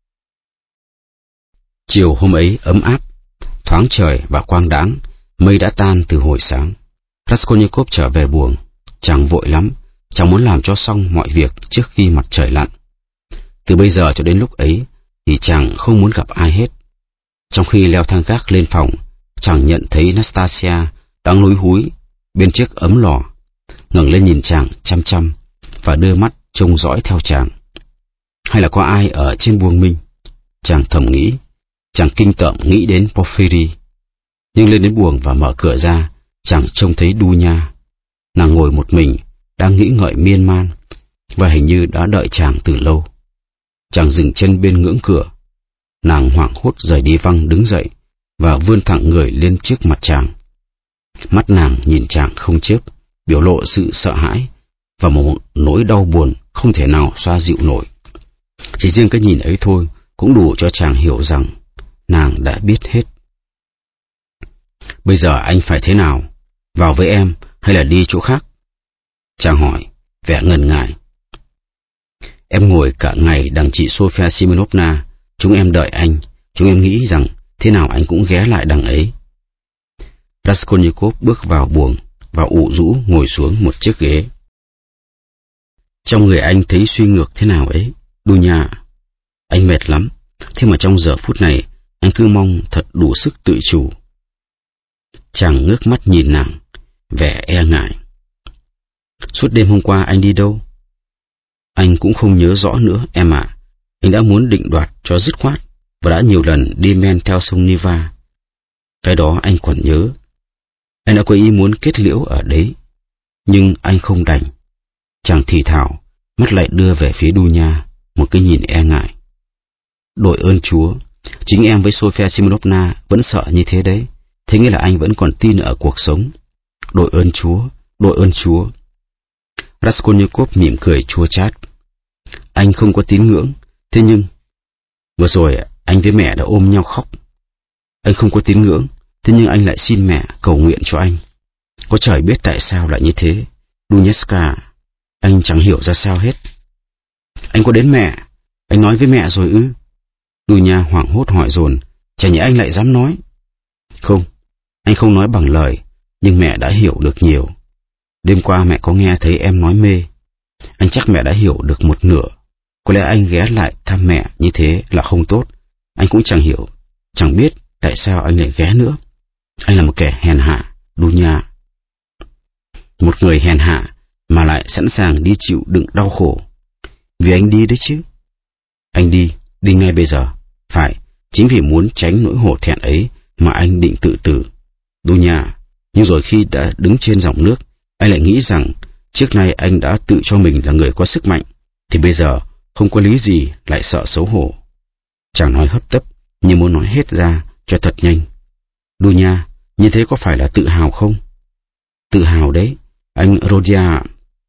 Chiều hôm ấy ấm áp, thoáng trời và quang đãng, mây đã tan từ hồi sáng. Raskolnikov trở về buồng. Chàng vội lắm, chàng muốn làm cho xong mọi việc trước khi mặt trời lặn. Từ bây giờ cho đến lúc ấy thì chàng không muốn gặp ai hết. Trong khi leo thang gác lên phòng, chàng nhận thấy Nastasia đang lúi húi bên chiếc ấm lò, ngẩng lên nhìn chàng chăm chăm và đưa mắt trông dõi theo chàng. Hay là có ai ở trên buồng mình? Chàng thầm nghĩ. Chàng kinh tởm nghĩ đến Porfiry. Nhưng lên đến buồng và mở cửa ra, chàng trông thấy Dunya. Nàng ngồi một mình, đang nghĩ ngợi miên man, và hình như đã đợi chàng từ lâu. Chàng dừng chân bên ngưỡng cửa. Nàng hoảng hốt rời đi văng đứng dậy và vươn thẳng người lên trước mặt chàng. Mắt nàng nhìn chàng không chớp, biểu lộ sự sợ hãi và một nỗi đau buồn không thể nào xoa dịu nổi. Chỉ riêng cái nhìn ấy thôi cũng đủ cho chàng hiểu rằng nàng đã biết hết. Bây giờ anh phải thế nào? Vào với em hay là đi chỗ khác? Chàng hỏi, vẻ ngần ngại. Em ngồi cả ngày đằng chị Sofia Semyonovna. Chúng em đợi anh. Chúng em nghĩ rằng thế nào anh cũng ghé lại đằng ấy. Raskolnikov bước vào buồng và ụ rũ ngồi xuống một chiếc ghế. Trong người anh thấy suy ngược thế nào ấy, Dunya. Anh mệt lắm, thế mà trong giờ phút này anh cứ mong thật đủ sức tự chủ. Chàng ngước mắt nhìn nàng, vẻ e ngại. Suốt đêm hôm qua anh đi đâu? Anh cũng không nhớ rõ nữa em ạ. Anh đã muốn định đoạt cho dứt khoát và đã nhiều lần đi men theo sông Niva. Cái đó anh còn nhớ. Anh đã có ý muốn kết liễu ở đấy, nhưng anh không đành. Chàng thì thào, mắt lại đưa về phía Dunya, một cái nhìn e ngại. Đội ơn Chúa, chính em với Sofia Simonovna vẫn sợ như thế đấy. Thế nghĩa là anh vẫn còn tin ở cuộc sống. Đội ơn Chúa, đội ơn Chúa. Raskolnikov mỉm cười chua chát. Anh không có tín ngưỡng, thế nhưng... Vừa rồi anh với mẹ đã ôm nhau khóc. Anh không có tín ngưỡng, thế nhưng anh lại xin mẹ cầu nguyện cho anh. Có trời biết tại sao lại như thế. Dunyeska, anh chẳng hiểu ra sao hết. Anh có đến mẹ, anh nói với mẹ rồi ư? Dunya hoảng hốt hỏi dồn, chả nhẽ anh lại dám nói. Không, anh không nói bằng lời, nhưng mẹ đã hiểu được nhiều. Đêm qua mẹ có nghe thấy em nói mê. Anh chắc mẹ đã hiểu được một nửa. Có lẽ anh ghé lại thăm mẹ như thế là không tốt. Anh cũng chẳng hiểu, chẳng biết tại sao anh lại ghé nữa. Anh là một kẻ hèn hạ, Dunya. Một người hèn hạ mà lại sẵn sàng đi chịu đựng đau khổ. Vì anh đi đấy chứ. Anh đi, đi ngay bây giờ. Phải, chính vì muốn tránh nỗi hổ thẹn ấy mà anh định tự tử. Dunya, nhưng rồi khi đã đứng trên dòng nước, anh lại nghĩ rằng trước nay anh đã tự cho mình là người có sức mạnh, thì bây giờ không có lý gì lại sợ xấu hổ. Chàng nói hấp tấp, như muốn nói hết ra cho thật nhanh. Dunya, như thế có phải là tự hào không? Tự hào đấy, anh Rodia.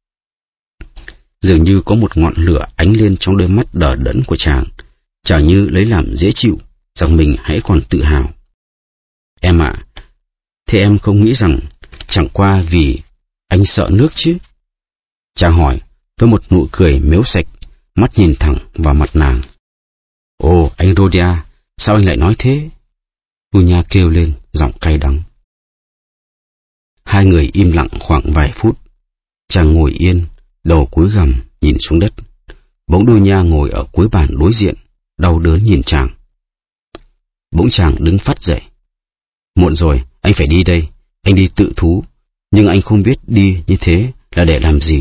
Dường như có một ngọn lửa ánh lên trong đôi mắt đờ đẫn của chàng, chàng như lấy làm dễ chịu rằng mình hãy còn tự hào. Em ạ, à, thế em không nghĩ rằng chẳng qua vì anh sợ nước chứ? Chàng hỏi với một nụ cười mếu sạch, mắt nhìn thẳng vào mặt nàng. Ồ, anh Rodia, sao anh lại nói thế? Dunya kêu lên, giọng cay đắng. Hai người im lặng khoảng vài phút. Chàng ngồi yên, đầu cúi gằm nhìn xuống đất. Bỗng Dunya ngồi ở cuối bàn đối diện, đau đớn nhìn chàng. Bỗng chàng đứng phắt dậy. Muộn rồi, anh phải đi đây. Anh đi tự thú, nhưng anh không biết đi như thế là để làm gì.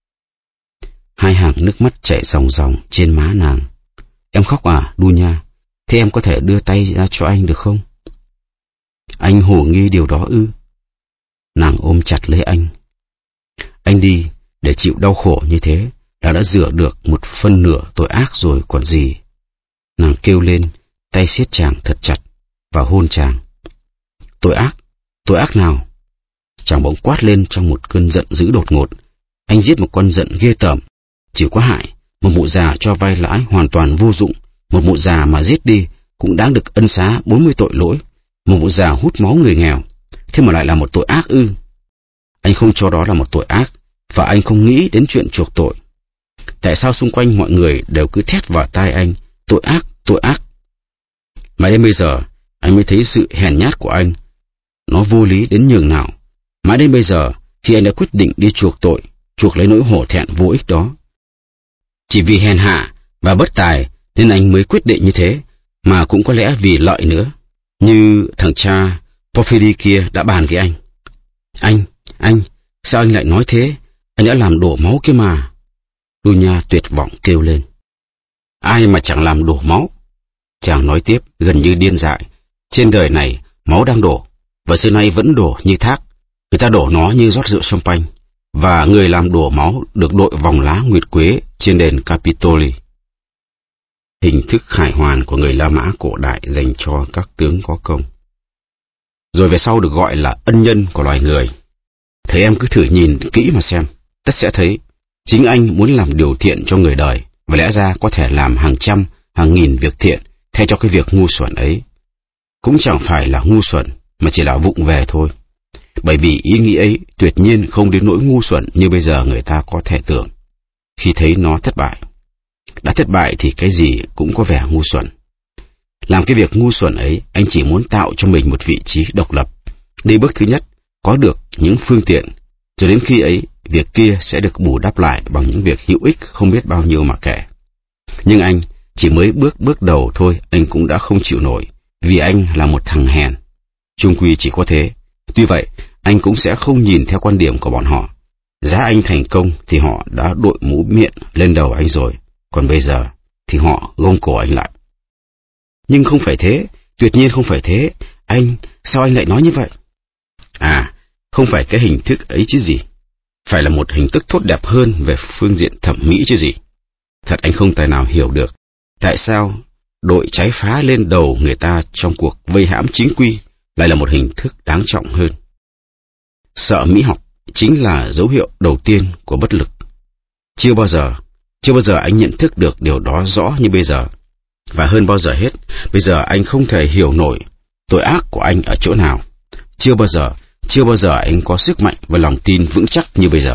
Hai hàng nước mắt chảy ròng ròng trên má nàng. Em khóc à, Dunya? Thế em có thể đưa tay ra cho anh được không? Anh hồ nghi điều đó ư? Nàng ôm chặt lấy anh. Anh đi để chịu đau khổ như thế là đã rửa được một phân nửa tội ác rồi còn gì. Nàng kêu lên, tay siết chàng thật chặt và hôn chàng. Tội ác? Tội ác nào? Chàng bỗng quát lên trong một cơn giận dữ đột ngột. Anh giết một con giận ghê tởm, chỉ có hại, một mụ già cho vay lãi hoàn toàn vô dụng, một mụ già mà giết đi cũng đáng được ân xá bốn mươi tội lỗi, một mụ già hút máu người nghèo, thế mà lại là một tội ác ư? Anh không cho đó là một tội ác, và anh không nghĩ đến chuyện chuộc tội. Tại sao xung quanh mọi người đều cứ thét vào tai anh, tội ác, tội ác? Mãi đến bây giờ, anh mới thấy sự hèn nhát của anh, nó vô lý đến nhường nào. Mãi đến bây giờ, khi anh đã quyết định đi chuộc tội, chuộc lấy nỗi hổ thẹn vô ích đó. Chỉ vì hèn hạ và bất tài nên anh mới quyết định như thế, mà cũng có lẽ vì lợi nữa. Như thằng cha Porfiry kia đã bàn với anh. Anh, anh, sao anh lại nói thế? Anh đã làm đổ máu kia mà. Dunya tuyệt vọng kêu lên. Ai mà chẳng làm đổ máu? Chàng nói tiếp gần như điên dại. Trên đời này máu đang đổ, và xưa nay vẫn đổ như thác. Người ta đổ nó như rót rượu champagne, và người làm đổ máu được đội vòng lá nguyệt quế trên đền Capitoli. Hình thức khải hoàn của người La Mã cổ đại dành cho các tướng có công, rồi về sau được gọi là ân nhân của loài người. Thế em cứ thử nhìn kỹ mà xem, tất sẽ thấy chính anh muốn làm điều thiện cho người đời, và lẽ ra có thể làm hàng trăm, hàng nghìn việc thiện thay cho cái việc ngu xuẩn ấy. Cũng chẳng phải là ngu xuẩn, mà chỉ là vụng về thôi. Bởi vì ý nghĩ ấy tuyệt nhiên không đến nỗi ngu xuẩn như bây giờ người ta có thể tưởng. Khi thấy nó thất bại, đã thất bại thì cái gì cũng có vẻ ngu xuẩn. Làm cái việc ngu xuẩn ấy, anh chỉ muốn tạo cho mình một vị trí độc lập. Đây bước thứ nhất, có được những phương tiện, Rồi đến khi ấy, việc kia sẽ được bù đắp lại bằng những việc hữu ích không biết bao nhiêu mà kể. Nhưng anh chỉ mới bước bước đầu thôi, anh cũng đã không chịu nổi, vì anh là một thằng hèn. Chung quy chỉ có thế. Tuy vậy, anh cũng sẽ không nhìn theo quan điểm của bọn họ. Giá anh thành công thì họ đã đội mũ miệng lên đầu anh rồi, còn bây giờ thì họ gông cổ anh lại. Nhưng không phải thế, tuyệt nhiên không phải thế. Anh, sao anh lại nói như vậy? À, không phải cái hình thức ấy chứ gì. Phải là một hình thức tốt đẹp hơn về phương diện thẩm mỹ chứ gì. Thật anh không tài nào hiểu được tại sao đội trái phá lên đầu người ta trong cuộc vây hãm chính quy lại là một hình thức đáng trọng hơn. Sợ mỹ học chính là dấu hiệu đầu tiên của bất lực. Chưa bao giờ, chưa bao giờ anh nhận thức được điều đó rõ như bây giờ. Và hơn bao giờ hết, bây giờ anh không thể hiểu nổi tội ác của anh ở chỗ nào. Chưa bao giờ, chưa bao giờ anh có sức mạnh và lòng tin vững chắc như bây giờ.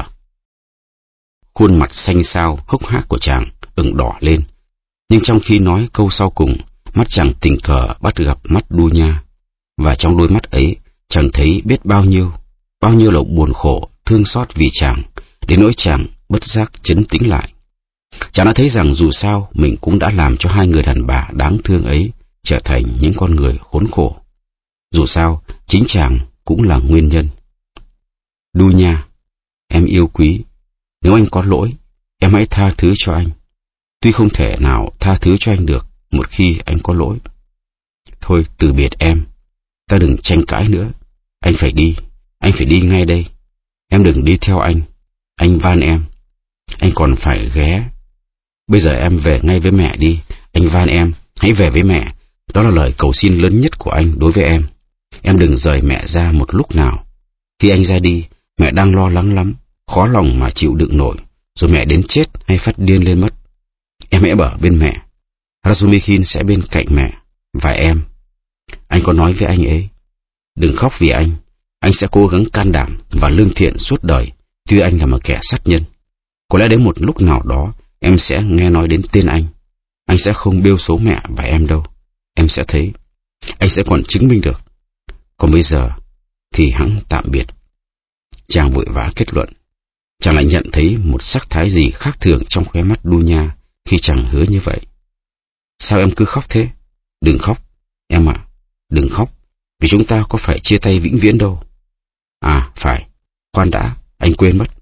Khuôn mặt xanh xao, hốc hác của chàng ửng đỏ lên. Nhưng trong khi nói câu sau cùng, mắt chàng tình cờ bắt gặp mắt Đu Nha. Và trong đôi mắt ấy, chàng thấy biết bao nhiêu, bao nhiêu là buồn khổ, thương xót vì chàng, đến nỗi chàng bất giác trấn tĩnh lại. Chàng đã thấy rằng dù sao mình cũng đã làm cho hai người đàn bà đáng thương ấy trở thành những con người khốn khổ. Dù sao, chính chàng cũng là nguyên nhân. Đu Nha, em yêu quý, nếu anh có lỗi, em hãy tha thứ cho anh. Tuy không thể nào tha thứ cho anh được một khi anh có lỗi. Thôi từ biệt em, ta đừng tranh cãi nữa. Anh phải đi, anh phải đi ngay đây. Em đừng đi theo anh, anh van em. Anh còn phải ghé. Bây giờ em về ngay với mẹ đi, anh van em, hãy về với mẹ. Đó là lời cầu xin lớn nhất của anh đối với em. Em đừng rời mẹ ra một lúc nào. Khi anh ra đi, mẹ đang lo lắng lắm, khó lòng mà chịu đựng nổi, rồi mẹ đến chết hay phát điên lên mất. Em hãy ở bên mẹ. Razumikhin sẽ bên cạnh mẹ. Và em, anh có nói với anh ấy, đừng khóc vì anh. Anh sẽ cố gắng can đảm và lương thiện suốt đời, tuy anh là một kẻ sát nhân. Có lẽ đến một lúc nào đó, em sẽ nghe nói đến tên anh. Anh sẽ không bêu xấu mẹ và em đâu. Em sẽ thấy. Anh sẽ còn chứng minh được. Còn bây giờ thì hẵng tạm biệt. Chàng vội vã kết luận. Chàng lại nhận thấy một sắc thái gì khác thường trong khóe mắt Đu Nha khi chàng hứa như vậy. Sao em cứ khóc thế? Đừng khóc, em ạ, đừng khóc, vì chúng ta có phải chia tay vĩnh viễn đâu. À, phải, khoan đã, anh quên mất.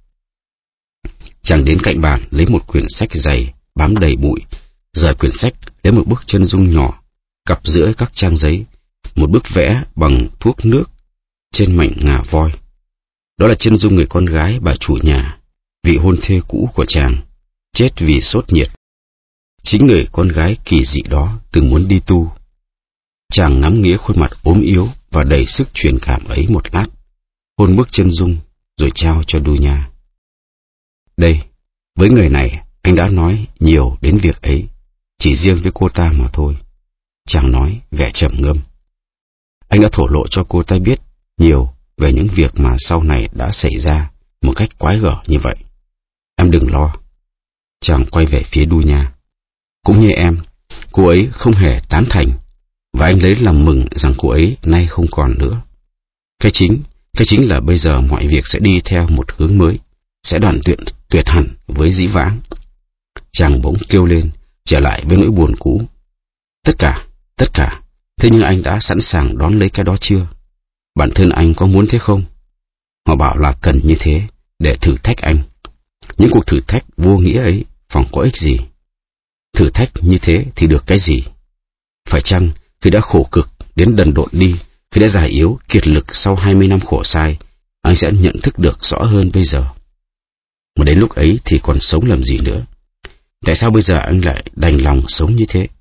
Chàng đến cạnh bàn lấy một quyển sách dày, bám đầy bụi, rời quyển sách lấy một bức chân dung nhỏ, cặp giữa các trang giấy, một bức vẽ bằng thuốc nước trên mảnh ngà voi. Đó là chân dung người con gái bà chủ nhà, vị hôn thê cũ của chàng, chết vì sốt nhiệt. Chính người con gái kỳ dị đó từng muốn đi tu. Chàng ngắm nghía khuôn mặt ốm yếu và đầy sức truyền cảm ấy một lát, hôn bức chân dung rồi trao cho Đu Nha. Đây, với người này anh đã nói nhiều đến việc ấy, chỉ riêng với cô ta mà thôi. Chàng nói vẻ trầm ngâm. Anh đã thổ lộ cho cô ta biết nhiều về những việc mà sau này đã xảy ra một cách quái gở như vậy. Em đừng lo. Chàng quay về phía Đu Nha. Cũng như em, cô ấy không hề tán thành, và anh lấy làm mừng rằng cô ấy nay không còn nữa. Cái chính, cái chính là bây giờ mọi việc sẽ đi theo một hướng mới, sẽ đoạn tuyệt tuyệt hẳn với dĩ vãng. Chàng bỗng kêu lên, trở lại với nỗi buồn cũ. Tất cả, tất cả, thế nhưng anh đã sẵn sàng đón lấy cái đó chưa? Bản thân anh có muốn thế không? Họ bảo là cần như thế để thử thách anh. Những cuộc thử thách vô nghĩa ấy phòng có ích gì? Thử thách như thế thì được cái gì? Phải chăng khi đã khổ cực đến đần độn đi, khi đã già yếu kiệt lực sau hai mươi năm khổ sai, anh sẽ nhận thức được rõ hơn bây giờ? Mà đến lúc ấy thì còn sống làm gì nữa? Tại sao bây giờ anh lại đành lòng sống như thế?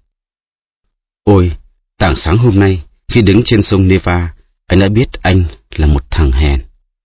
Ôi, tảng sáng hôm nay, khi đứng trên sông Neva, anh đã biết anh là một thằng hèn.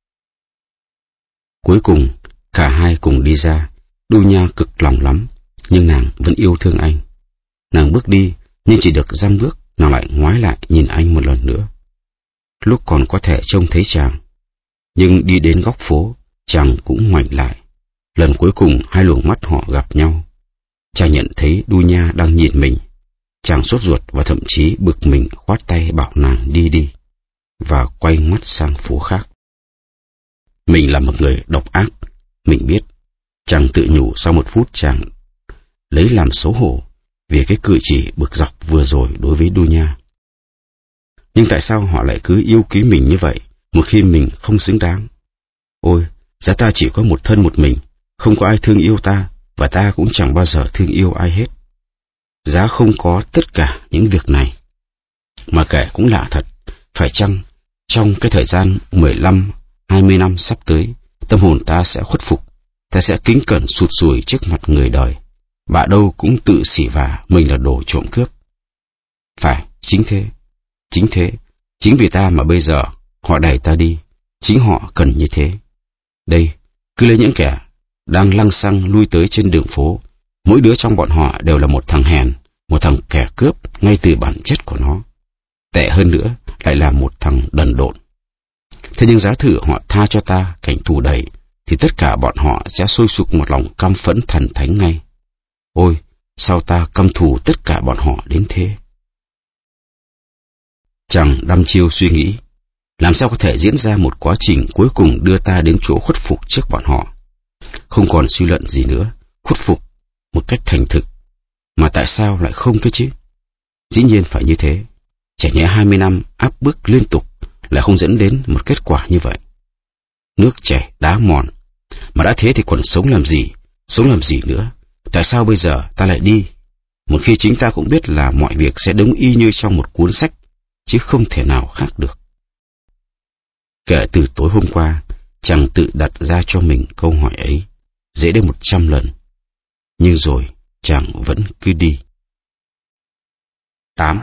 Cuối cùng, cả hai cùng đi ra. Đu Nha cực lòng lắm, nhưng nàng vẫn yêu thương anh. Nàng bước đi, nhưng chỉ được dăm bước, nàng lại ngoái lại nhìn anh một lần nữa. Lúc còn có thể trông thấy chàng, nhưng đi đến góc phố, chàng cũng ngoảnh lại. Lần cuối cùng hai luồng mắt họ gặp nhau. Chàng nhận thấy Đu Nha đang nhìn mình. Chàng sốt ruột và thậm chí bực mình khoát tay bảo nàng đi đi, và quay mắt sang phố khác. Mình là một người độc ác, mình biết. Chàng tự nhủ sau một phút. Chàng lấy làm xấu hổ vì cái cử chỉ bực dọc vừa rồi đối với Dunya. Nhưng tại sao họ lại cứ yêu quý mình như vậy, một khi mình không xứng đáng? Ôi, giá ta chỉ có một thân một mình, không có ai thương yêu ta, và ta cũng chẳng bao giờ thương yêu ai hết. Giá không có tất cả những việc này. Mà kể cũng lạ thật, phải chăng trong cái thời gian mười lăm, hai mươi năm sắp tới, tâm hồn ta sẽ khuất phục, ta sẽ kính cẩn sụt sùi trước mặt người đời, bạ đâu cũng tự xỉ vả mình là đồ trộm cướp. Phải, chính thế, chính thế, chính vì ta mà bây giờ họ đẩy ta đi, chính họ cần như thế. Đây, cứ lấy những kẻ đang lăng xăng lui tới trên đường phố, mỗi đứa trong bọn họ đều là một thằng hèn, một thằng kẻ cướp ngay từ bản chất của nó. Tệ hơn nữa, lại là một thằng đần độn. Thế nhưng giá thử họ tha cho ta cảnh thù đầy, thì tất cả bọn họ sẽ sôi sục một lòng căm phẫn thần thánh ngay. Ôi, sao ta căm thù tất cả bọn họ đến thế? Chàng đăm chiêu suy nghĩ, làm sao có thể diễn ra một quá trình cuối cùng đưa ta đến chỗ khuất phục trước bọn họ. Không còn suy luận gì nữa, khuất phục một cách thành thực. Mà tại sao lại không cơ chứ? Dĩ nhiên phải như thế. Chả nhẽ hai mươi năm áp bức liên tục lại không dẫn đến một kết quả như vậy. Nước chảy đá mòn, mà đã thế thì còn sống làm gì, sống làm gì nữa? Tại sao bây giờ ta lại đi, một khi chính ta cũng biết là mọi việc sẽ đúng y như trong một cuốn sách, chứ không thể nào khác được. Kể từ tối hôm qua, chàng tự đặt ra cho mình câu hỏi ấy, dễ đến một trăm lần. Nhưng rồi, chàng vẫn cứ đi. tám.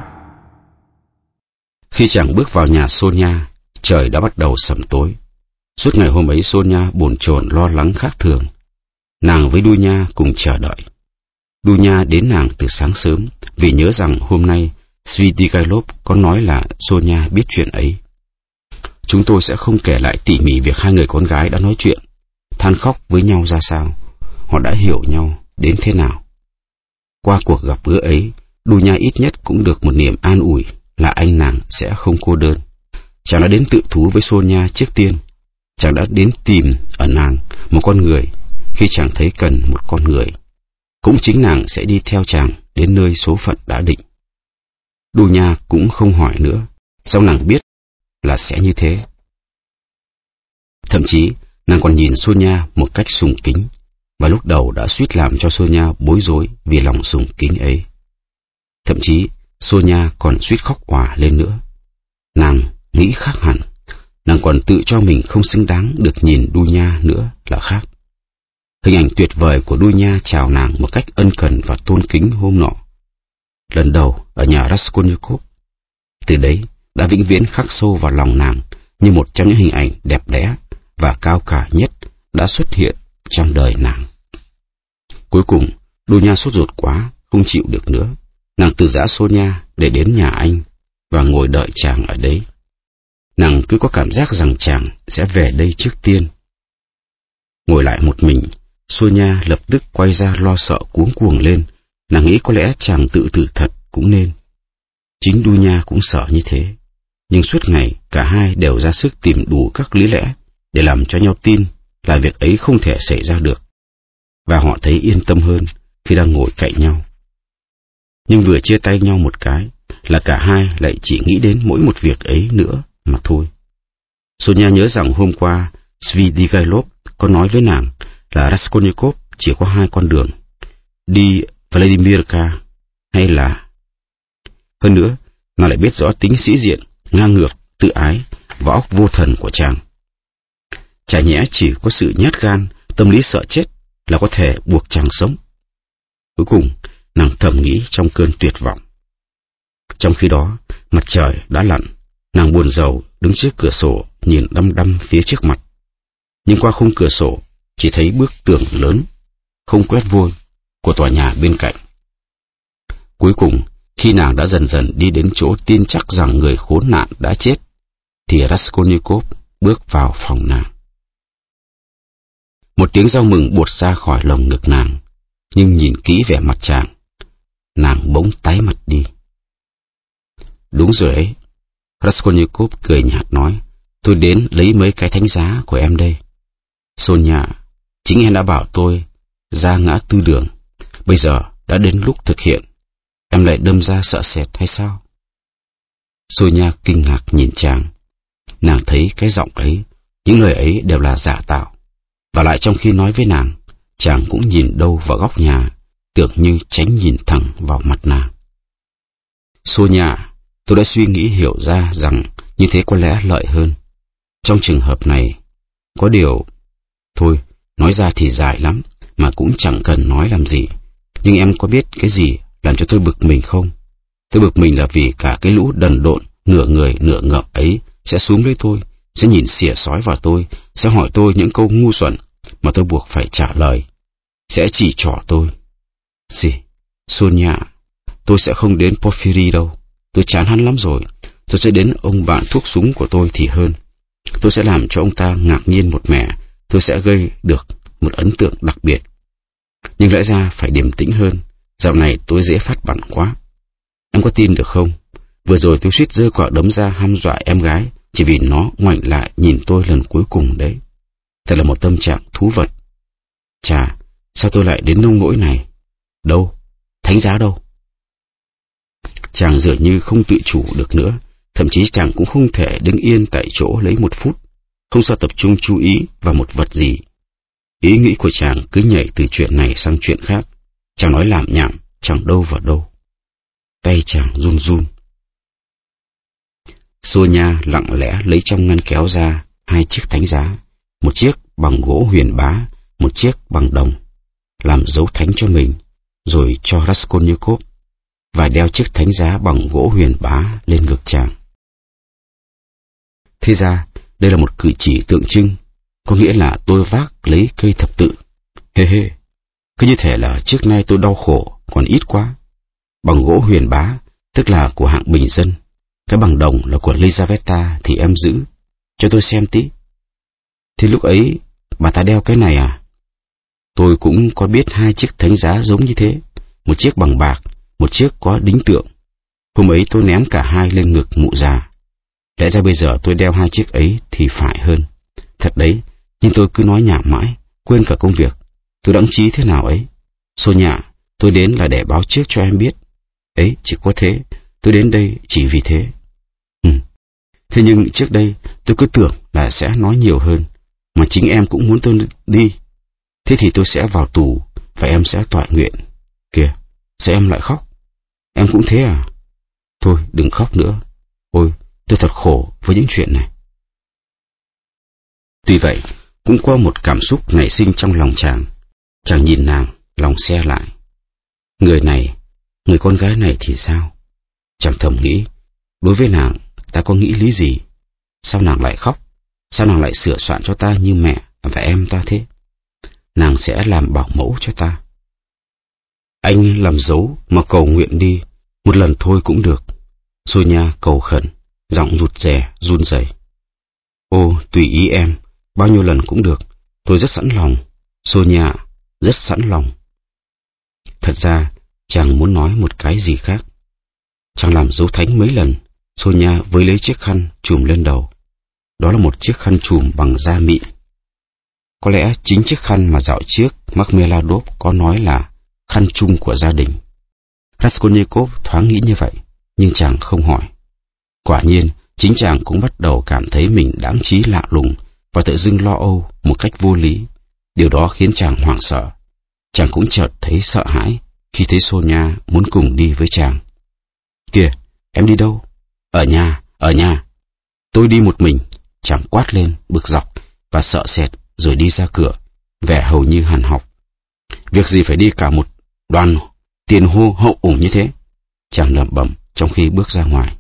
Khi chàng bước vào nhà Sonia, trời đã bắt đầu sẩm tối. Suốt ngày hôm ấy Sonia bồn chồn lo lắng khác thường. Nàng với Dunya cùng chờ đợi. Dunya đến nàng từ sáng sớm vì nhớ rằng hôm nay Svidrigailov có nói là Sonia biết chuyện ấy. Chúng tôi sẽ không kể lại tỉ mỉ việc hai người con gái đã nói chuyện, than khóc với nhau ra sao, họ đã hiểu nhau đến thế nào. Qua cuộc gặp gỡ ấy, Dunya ít nhất cũng được một niềm an ủi là anh nàng sẽ không cô đơn. Chàng đã đến tự thú với Sonia trước tiên. Chàng đã đến tìm ở nàng một con người khi chàng thấy cần một con người. Cũng chính nàng sẽ đi theo chàng đến nơi số phận đã định. Dunya cũng không hỏi nữa, sao nàng biết là sẽ như thế. Thậm chí nàng còn nhìn Sonia một cách sùng kính, và lúc đầu đã suýt làm cho Sonia bối rối vì lòng sùng kính ấy. Thậm chí Sonia còn suýt khóc òa lên nữa. Nàng nghĩ khác hẳn, nàng còn tự cho mình không xứng đáng được nhìn Dunya nữa là khác. Hình ảnh tuyệt vời của Dunya chào nàng một cách ân cần và tôn kính hôm nọ, lần đầu ở nhà Raskolnikov, từ đấy đã vĩnh viễn khắc sâu vào lòng nàng như một trong những hình ảnh đẹp đẽ và cao cả nhất đã xuất hiện trong đời nàng. Cuối cùng, Dunya sốt ruột quá, không chịu được nữa. Nàng từ giã Sonia để đến nhà anh và ngồi đợi chàng ở đấy. Nàng cứ có cảm giác rằng chàng sẽ về đây trước tiên. Ngồi lại một mình, Sonia lập tức quay ra lo sợ cuống cuồng lên. Nàng nghĩ có lẽ chàng tự tử thật cũng nên. Chính Dunya cũng sợ như thế. Nhưng suốt ngày cả hai đều ra sức tìm đủ các lý lẽ để làm cho nhau tin là việc ấy không thể xảy ra được. Và họ thấy yên tâm hơn khi đang ngồi cạnh nhau. Nhưng vừa chia tay nhau một cái là cả hai lại chỉ nghĩ đến mỗi một việc ấy nữa mà thôi. Sonia nhớ rằng hôm qua Svidrigailov có nói với nàng là Raskolnikov chỉ có hai con đường, đi Vladimirka hay là... Hơn nữa, nàng lại biết rõ tính sĩ diện, ngang ngược, tự ái và óc vô thần của chàng. Chả nhẽ chỉ có sự nhát gan, tâm lý sợ chết là có thể buộc chàng sống. Cuối cùng, nàng thầm nghĩ trong cơn tuyệt vọng. Trong khi đó, mặt trời đã lặn, nàng buồn rầu đứng trước cửa sổ nhìn đăm đăm phía trước mặt. Nhưng qua khung cửa sổ, chỉ thấy bức tường lớn, không quét vôi, của tòa nhà bên cạnh. Cuối cùng, khi nàng đã dần dần đi đến chỗ tin chắc rằng người khốn nạn đã chết, thì Raskolnikov bước vào phòng nàng. Một tiếng reo mừng buột ra khỏi lồng ngực nàng, nhưng nhìn kỹ vẻ mặt chàng, nàng bỗng tái mặt đi. Đúng rồi ấy, Raskolnikov cười nhạt nói, tôi đến lấy mấy cái thánh giá của em đây. Sonia, chính em đã bảo tôi ra ngã tư đường. Bây giờ đã đến lúc thực hiện. Em lại đâm ra sợ sệt hay sao? Sonia kinh ngạc nhìn chàng. Nàng thấy cái giọng ấy, những lời ấy đều là giả tạo. Và lại trong khi nói với nàng, chàng cũng nhìn đâu vào góc nhà, tưởng như tránh nhìn thẳng vào mặt nàng. Sonia, tôi đã suy nghĩ hiểu ra rằng như thế có lẽ lợi hơn. Trong trường hợp này, có điều... Thôi, nói ra thì dài lắm, mà cũng chẳng cần nói làm gì. Nhưng em có biết cái gì làm cho tôi bực mình không? Tôi bực mình là vì cả cái lũ đần độn, nửa người nửa ngợm ấy sẽ xuống lấy tôi, sẽ nhìn xỉa xói vào tôi, sẽ hỏi tôi những câu ngu xuẩn mà tôi buộc phải trả lời, sẽ chỉ trỏ tôi. Gì? Sonia, tôi sẽ không đến Porphyry đâu. Tôi chán hắn lắm rồi. Tôi sẽ đến ông bạn thuốc súng của tôi thì hơn. Tôi sẽ làm cho ông ta ngạc nhiên một mẻ. Tôi sẽ gây được một ấn tượng đặc biệt. Nhưng lẽ ra phải điềm tĩnh hơn. Dạo này tôi dễ phát bắn quá. Em có tin được không? Vừa rồi tôi suýt giơ quả đấm ra hăm dọa em gái chỉ vì nó ngoảnh lại nhìn tôi lần cuối cùng đấy. Thật là một tâm trạng thú vật. Chà, sao tôi lại đến nông nỗi này? Đâu? Thánh giá đâu? Chàng dường như không tự chủ được nữa. Thậm chí chàng cũng không thể đứng yên tại chỗ lấy một phút, không sao tập trung chú ý vào một vật gì. Ý nghĩ của chàng cứ nhảy từ chuyện này sang chuyện khác. Chàng nói lảm nhảm, chẳng đâu vào đâu. Tay chàng run run. Sonia lặng lẽ lấy trong ngăn kéo ra hai chiếc thánh giá, một chiếc bằng gỗ huyền bá, một chiếc bằng đồng, làm dấu thánh cho mình, rồi cho Raskolnikov, và đeo chiếc thánh giá bằng gỗ huyền bá lên ngực chàng. Thế ra, đây là một cử chỉ tượng trưng, có nghĩa là tôi vác lấy cây thập tự. Hê hê, cứ như thể là trước nay tôi đau khổ còn ít quá. Bằng gỗ huyền bá, tức là của hạng bình dân. Cái bằng đồng là của Lizaveta thì em giữ, cho tôi xem tí. Thì lúc ấy, bà ta đeo cái này à? Tôi cũng có biết hai chiếc thánh giá giống như thế, một chiếc bằng bạc, một chiếc có đính tượng. Hôm ấy tôi ném cả hai lên ngực mụ già. Lẽ ra bây giờ tôi đeo hai chiếc ấy thì phải hơn. Thật đấy, nhưng tôi cứ nói nhảm mãi, quên cả công việc. Tôi đãng trí thế nào ấy. Sonia, tôi đến là để báo trước cho em biết. Ấy, chỉ có thế, tôi đến đây chỉ vì thế. Ừ. Thế nhưng trước đây tôi cứ tưởng là sẽ nói nhiều hơn, mà chính em cũng muốn tôi đi. Thế thì tôi sẽ vào tù, và em sẽ tọa nguyện. Kìa, sao em lại khóc? Em cũng thế à? Thôi, đừng khóc nữa. Ôi, tôi thật khổ với những chuyện này. Tuy vậy, cũng có một cảm xúc nảy sinh trong lòng chàng. Chàng nhìn nàng, lòng se lại. Người này, người con gái này thì sao? Chàng thầm nghĩ, đối với nàng, ta có nghĩ lý gì? Sao nàng lại khóc? Sao nàng lại sửa soạn cho ta như mẹ và em ta thế? Nàng sẽ làm bảo mẫu cho ta. Anh làm dấu mà cầu nguyện đi, một lần thôi cũng được. Sonia cầu khẩn, giọng rụt rè, run rẩy. Ô, tùy ý em, bao nhiêu lần cũng được, tôi rất sẵn lòng. Sonia, rất sẵn lòng. Thật ra, chàng muốn nói một cái gì khác. Chàng làm dấu thánh mấy lần, Sonia với lấy chiếc khăn chùm lên đầu. Đó là một chiếc khăn chùm bằng da mịn. Có lẽ chính chiếc khăn mà dạo trước Marmeladov có nói là khăn chung của gia đình. Raskolnikov thoáng nghĩ như vậy, nhưng chàng không hỏi. Quả nhiên, chính chàng cũng bắt đầu cảm thấy mình đáng trí lạ lùng và tự dưng lo âu một cách vô lý. Điều đó khiến chàng hoảng sợ. Chàng cũng chợt thấy sợ hãi khi thấy Sonia muốn cùng đi với chàng. Kìa, em đi đâu? Ở nhà, ở nhà. Tôi đi một mình, chàng quát lên, bực dọc và sợ sệt rồi đi ra cửa, vẻ hầu như hằn học. Việc gì phải đi cả một đoàn tiền hô hậu ủng như thế? Chàng lẩm bẩm trong khi bước ra ngoài.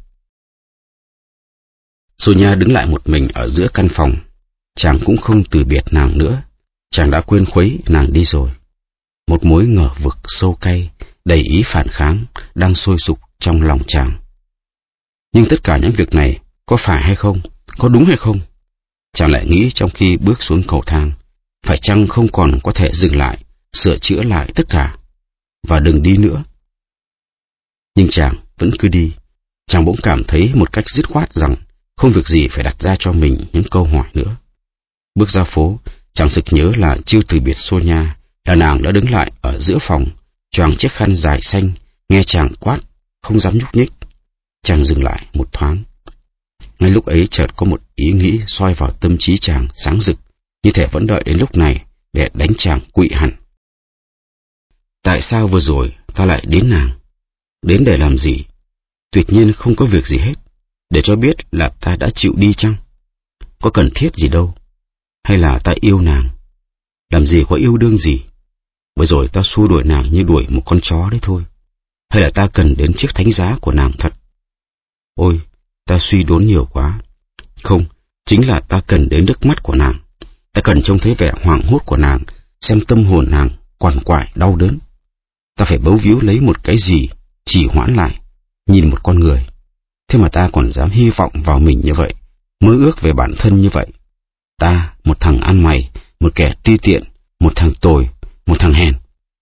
Sonia đứng lại một mình ở giữa căn phòng. Chàng cũng không từ biệt nàng nữa. Chàng đã quên khuấy nàng đi rồi. Một mối ngờ vực sâu cay, đầy ý phản kháng, đang sôi sục trong lòng chàng. Nhưng tất cả những việc này có phải hay không, có đúng hay không? Chàng lại nghĩ trong khi bước xuống cầu thang, phải chăng không còn có thể dừng lại, sửa chữa lại tất cả, và đừng đi nữa. Nhưng chàng vẫn cứ đi. Chàng bỗng cảm thấy một cách dứt khoát rằng không việc gì phải đặt ra cho mình những câu hỏi nữa. Bước ra phố, Chàng sực nhớ là chưa từ biệt Sonia, là nàng đã đứng lại ở giữa phòng, choàng chiếc khăn dài xanh, nghe chàng quát, không dám nhúc nhích. Chàng dừng lại một thoáng. Ngay lúc ấy chợt có một ý nghĩ soi vào tâm trí chàng sáng rực, như thể vẫn đợi đến lúc này để đánh chàng quỵ hẳn. Tại sao vừa rồi ta lại đến nàng? Đến để làm gì? Tuyệt nhiên không có việc gì hết, để cho biết là ta đã chịu đi chăng? Có cần thiết gì đâu. Hay là ta yêu nàng? Làm gì có yêu đương gì. Vừa rồi ta xua đuổi nàng như đuổi một con chó đấy thôi. Hay là ta cần đến chiếc thánh giá của nàng thật? Ôi, ta suy đoán nhiều quá. Không, chính là ta cần đến nước mắt của nàng. Ta cần trông thấy vẻ hoảng hốt của nàng, xem tâm hồn nàng quằn quại đau đớn. Ta phải bấu víu lấy một cái gì chỉ hoãn lại, nhìn một con người. Thế mà ta còn dám hy vọng vào mình như vậy, mơ ước về bản thân như vậy. Ta, một thằng ăn mày, một kẻ ti tiện, một thằng tồi, một thằng hèn.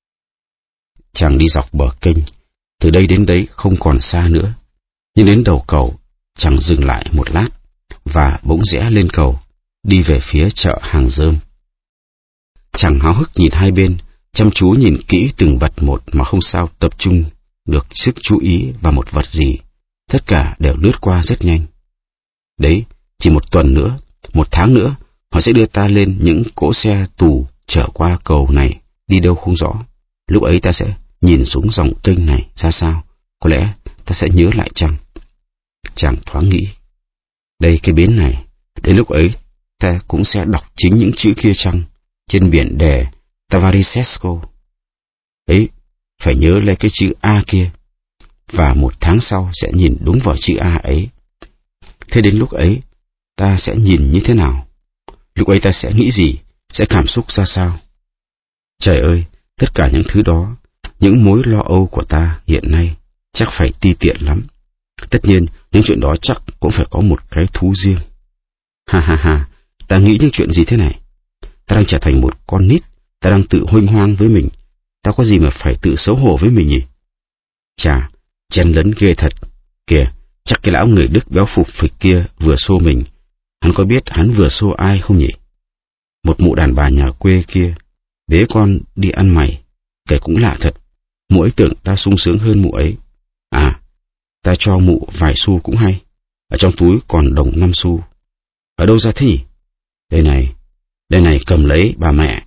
Chàng đi dọc bờ kênh, từ đây đến đấy không còn xa nữa. Nhưng đến đầu cầu, chàng dừng lại một lát, và bỗng rẽ lên cầu, đi về phía chợ hàng rơm. Chàng háo hức nhìn hai bên, chăm chú nhìn kỹ từng vật một mà không sao tập trung được sức chú ý vào một vật gì. Tất cả đều lướt qua rất nhanh. Đấy, chỉ một tuần nữa, một tháng nữa, họ sẽ đưa ta lên những cỗ xe tù chở qua cầu này, đi đâu không rõ. Lúc ấy ta sẽ nhìn xuống dòng kênh này ra sao, có lẽ ta sẽ nhớ lại chăng? Chàng thoáng nghĩ, đây cái bến này, đến lúc ấy ta cũng sẽ đọc chính những chữ kia chăng, trên biển đề Tavarisesco. Ấy, phải nhớ lấy cái chữ A kia, và một tháng sau sẽ nhìn đúng vào chữ A ấy. Thế đến lúc ấy, ta sẽ nhìn như thế nào? Lúc ấy ta sẽ nghĩ gì? Sẽ cảm xúc ra sao? Trời ơi, tất cả những thứ đó, những mối lo âu của ta hiện nay, chắc phải ti tiện lắm. Tất nhiên, những chuyện đó chắc cũng phải có một cái thú riêng. Ha ha ha, ta nghĩ những chuyện gì thế này? Ta đang trở thành một con nít, ta đang tự huênh hoang với mình. Ta có gì mà phải tự xấu hổ với mình nhỉ? Chà, chen lấn ghê thật. Kìa, chắc cái lão người Đức béo phụp phịch kia vừa xô mình. Hắn có biết hắn vừa xô ai không nhỉ? Một mụ đàn bà nhà quê kia, bế con đi ăn mày. Kể cũng lạ thật, mụ ấy tưởng ta sung sướng hơn mụ ấy. À, ta cho mụ vài xu cũng hay. Ở trong túi còn đồng năm xu. Ở đâu ra thế nhỉ? Đây này, đây này, cầm lấy bà mẹ.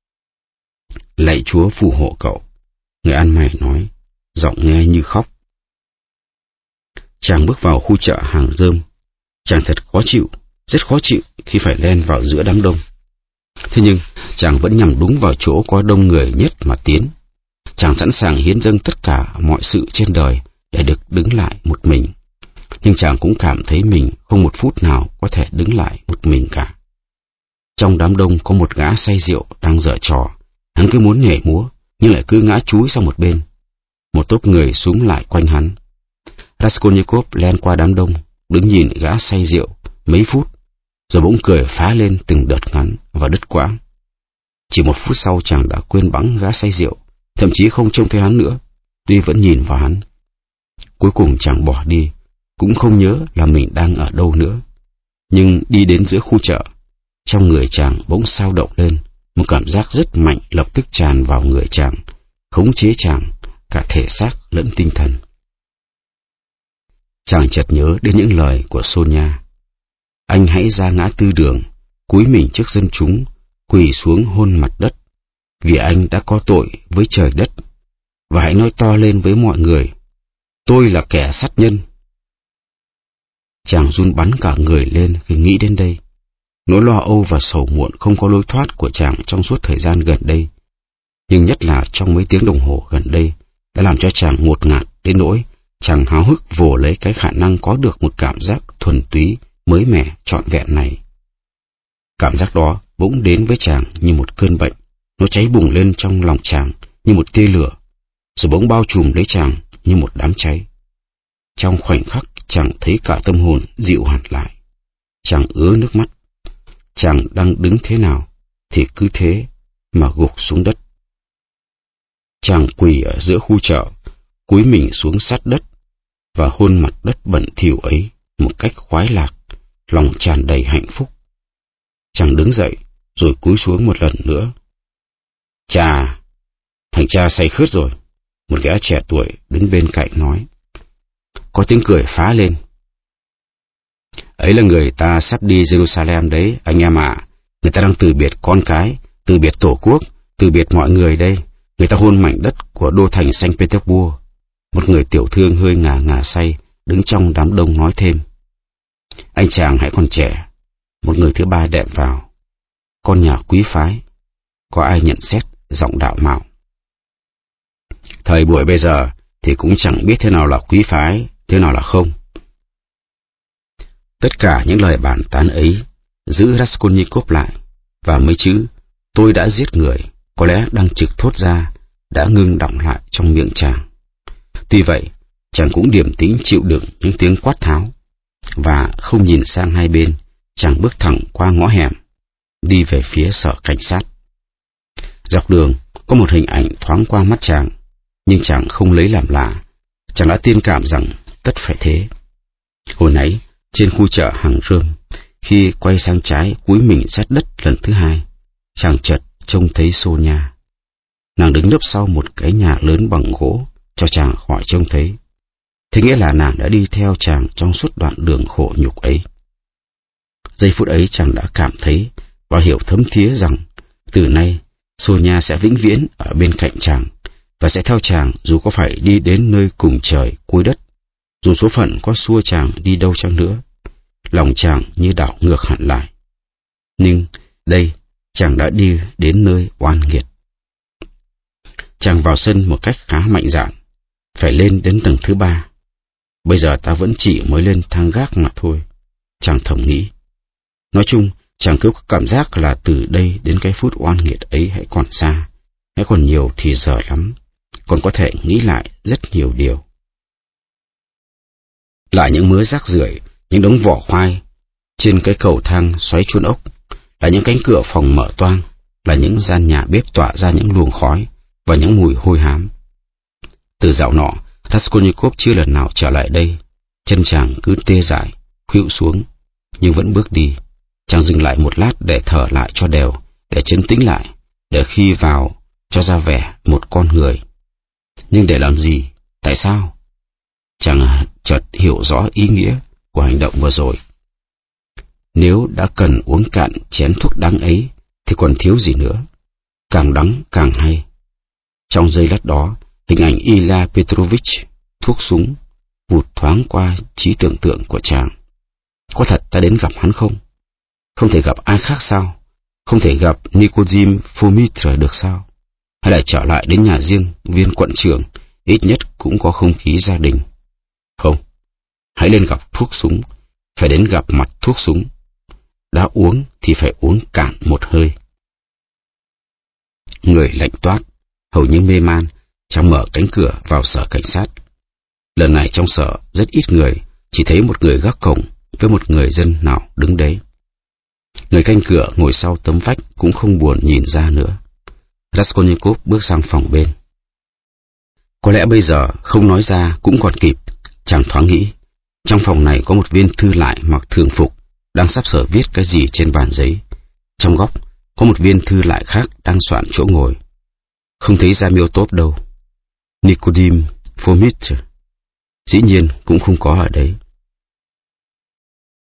Lạy Chúa phù hộ cậu, người ăn mày nói, giọng nghe như khóc. Chàng bước vào khu chợ hàng rơm. Chàng thật khó chịu, rất khó chịu khi phải len vào giữa đám đông. Thế nhưng chàng vẫn nhằm đúng vào chỗ có đông người nhất mà tiến. Chàng sẵn sàng hiến dâng tất cả mọi sự trên đời để được đứng lại một mình. Nhưng chàng cũng cảm thấy mình không một phút nào có thể đứng lại một mình cả. Trong đám đông có một gã say rượu đang giở trò. Hắn cứ muốn nhảy múa, nhưng lại cứ ngã chúi sang một bên. Một tốp người xúm lại quanh hắn. Raskolnikov len qua đám đông, đứng nhìn gã say rượu mấy phút, rồi bỗng cười phá lên từng đợt ngắn và đứt quãng. Chỉ một phút sau chàng đã quên bẵng gã say rượu, thậm chí không trông thấy hắn nữa, tuy vẫn nhìn vào hắn. Cuối cùng chàng bỏ đi, cũng không nhớ là mình đang ở đâu nữa. Nhưng đi đến giữa khu chợ, trong người chàng bỗng xao động lên, một cảm giác rất mạnh lập tức tràn vào người chàng, khống chế chàng cả thể xác lẫn tinh thần. Chàng chợt nhớ đến những lời của Sonia. Anh hãy ra ngã tư đường, cúi mình trước dân chúng, quỳ xuống hôn mặt đất, vì anh đã có tội với trời đất, và hãy nói to lên với mọi người, tôi là kẻ sát nhân. Chàng run bắn cả người lên khi nghĩ đến đây. Nỗi lo âu và sầu muộn không có lối thoát của chàng trong suốt thời gian gần đây, nhưng nhất là trong mấy tiếng đồng hồ gần đây đã làm cho chàng ngột ngạt đến nỗi chàng háo hức vồ lấy cái khả năng có được một cảm giác thuần túy, mới mẻ, trọn vẹn này. Cảm giác đó bỗng đến với chàng như một cơn bệnh, nó cháy bùng lên trong lòng chàng như một tia lửa, rồi bỗng bao trùm lấy chàng như một đám cháy. Trong khoảnh khắc chàng thấy cả tâm hồn dịu hẳn lại. Chàng ứa nước mắt. Chàng đang đứng thế nào thì cứ thế mà gục xuống đất. Chàng quỳ ở giữa khu chợ, cúi mình xuống sát đất và hôn mặt đất bẩn thỉu ấy một cách khoái lạc, lòng tràn đầy hạnh phúc. Chàng đứng dậy, rồi cúi xuống một lần nữa. Chà, thằng cha say khướt rồi, một gã trẻ tuổi đứng bên cạnh nói. Có tiếng cười phá lên. Ấy là người ta sắp đi Jerusalem đấy, anh em ạ. Người ta đang từ biệt con cái, từ biệt tổ quốc, từ biệt mọi người đây. Người ta hôn mảnh đất của đô thành Saint Petersburg. Một người tiểu thương hơi ngà ngà say, đứng trong đám đông nói thêm. Anh chàng hãy còn trẻ. Một người thứ ba đệm vào. Con nhà quý phái. Có ai nhận xét giọng đạo mạo. Thời buổi bây giờ thì cũng chẳng biết thế nào là quý phái, thế nào là không. Tất cả những lời bàn tán ấy giữ Raskolnikov lại, và mấy chữ tôi đã giết người có lẽ đang trực thốt ra đã ngưng đọng lại trong miệng chàng. Tuy vậy, chàng cũng điềm tĩnh chịu đựng những tiếng quát tháo, và không nhìn sang hai bên, chàng bước thẳng qua ngõ hẻm, đi về phía sở cảnh sát. Dọc đường, có một hình ảnh thoáng qua mắt chàng, nhưng chàng không lấy làm lạ. Chàng đã tiên cảm rằng tất phải thế. Hồi nãy, trên khu chợ hàng rơm, khi quay sang trái cúi mình sát đất lần thứ hai, chàng chợt trông thấy Sonia. Nàng đứng nấp sau một cái nhà lớn bằng gỗ, cho chàng khỏi trông thấy. Thế nghĩa là nàng đã đi theo chàng trong suốt đoạn đường khổ nhục ấy. Giây phút ấy chàng đã cảm thấy và hiểu thấm thía rằng từ nay Sonia sẽ vĩnh viễn ở bên cạnh chàng, và sẽ theo chàng dù có phải đi đến nơi cùng trời cuối đất, dù số phận có xua chàng đi đâu chăng nữa. Lòng chàng như đảo ngược hẳn lại. Nhưng đây, chàng đã đi đến nơi oan nghiệt. Chàng vào sân một cách khá mạnh dạn, phải lên đến tầng thứ ba. Bây giờ ta vẫn chỉ mới lên thang gác mà thôi, chàng thầm nghĩ. Nói chung, chàng cứ có cảm giác là từ đây đến cái phút oan nghiệt ấy hãy còn xa, hãy còn nhiều thì giờ lắm, còn có thể nghĩ lại rất nhiều điều. Lại những mớ rác rưởi, những đống vỏ khoai trên cái cầu thang xoáy chuôn ốc, là những cánh cửa phòng mở toang, là những gian nhà bếp tỏa ra những luồng khói và những mùi hôi hám. Từ dạo nọ, Raskolnikov chưa lần nào trở lại đây. Chân chàng cứ tê dại, khuỵu xuống, nhưng vẫn bước đi. Chàng dừng lại một lát để thở lại cho đều, để trấn tĩnh lại, để khi vào cho ra vẻ một con người. Nhưng để làm gì? Tại sao? Chàng chợt hiểu rõ ý nghĩa của hành động vừa rồi. Nếu đã cần uống cạn chén thuốc đắng ấy, thì còn thiếu gì nữa? Càng đắng càng hay. Trong giây lát đó, hình ảnh Ilya Petrovich, thuốc súng, vụt thoáng qua trí tưởng tượng của chàng. Có thật ta đến gặp hắn không? Không thể gặp ai khác sao? Không thể gặp Nicodim Fomitr được sao? Hay lại trở lại đến nhà riêng viên quận trưởng, ít nhất cũng có không khí gia đình. Không, hãy lên gặp thuốc súng, phải đến gặp mặt thuốc súng. Đã uống thì phải uống cạn một hơi. Người lạnh toát, hầu như mê man, chàng mở cánh cửa vào sở cảnh sát. Lần này trong sở rất ít người, chỉ thấy một người gác cổng với một người dân nào đứng đấy. Người canh cửa ngồi sau tấm vách cũng không buồn nhìn ra nữa. Raskolnikov bước sang phòng bên. Có lẽ bây giờ không nói ra cũng còn kịp, chàng thoáng nghĩ. Trong phòng này có một viên thư lại mặc thường phục, đang sắp sửa viết cái gì trên bàn giấy. Trong góc có một viên thư lại khác đang soạn chỗ ngồi. Không thấy Zamiotov đâu. Nicodim Fomitr dĩ nhiên cũng không có ở đấy.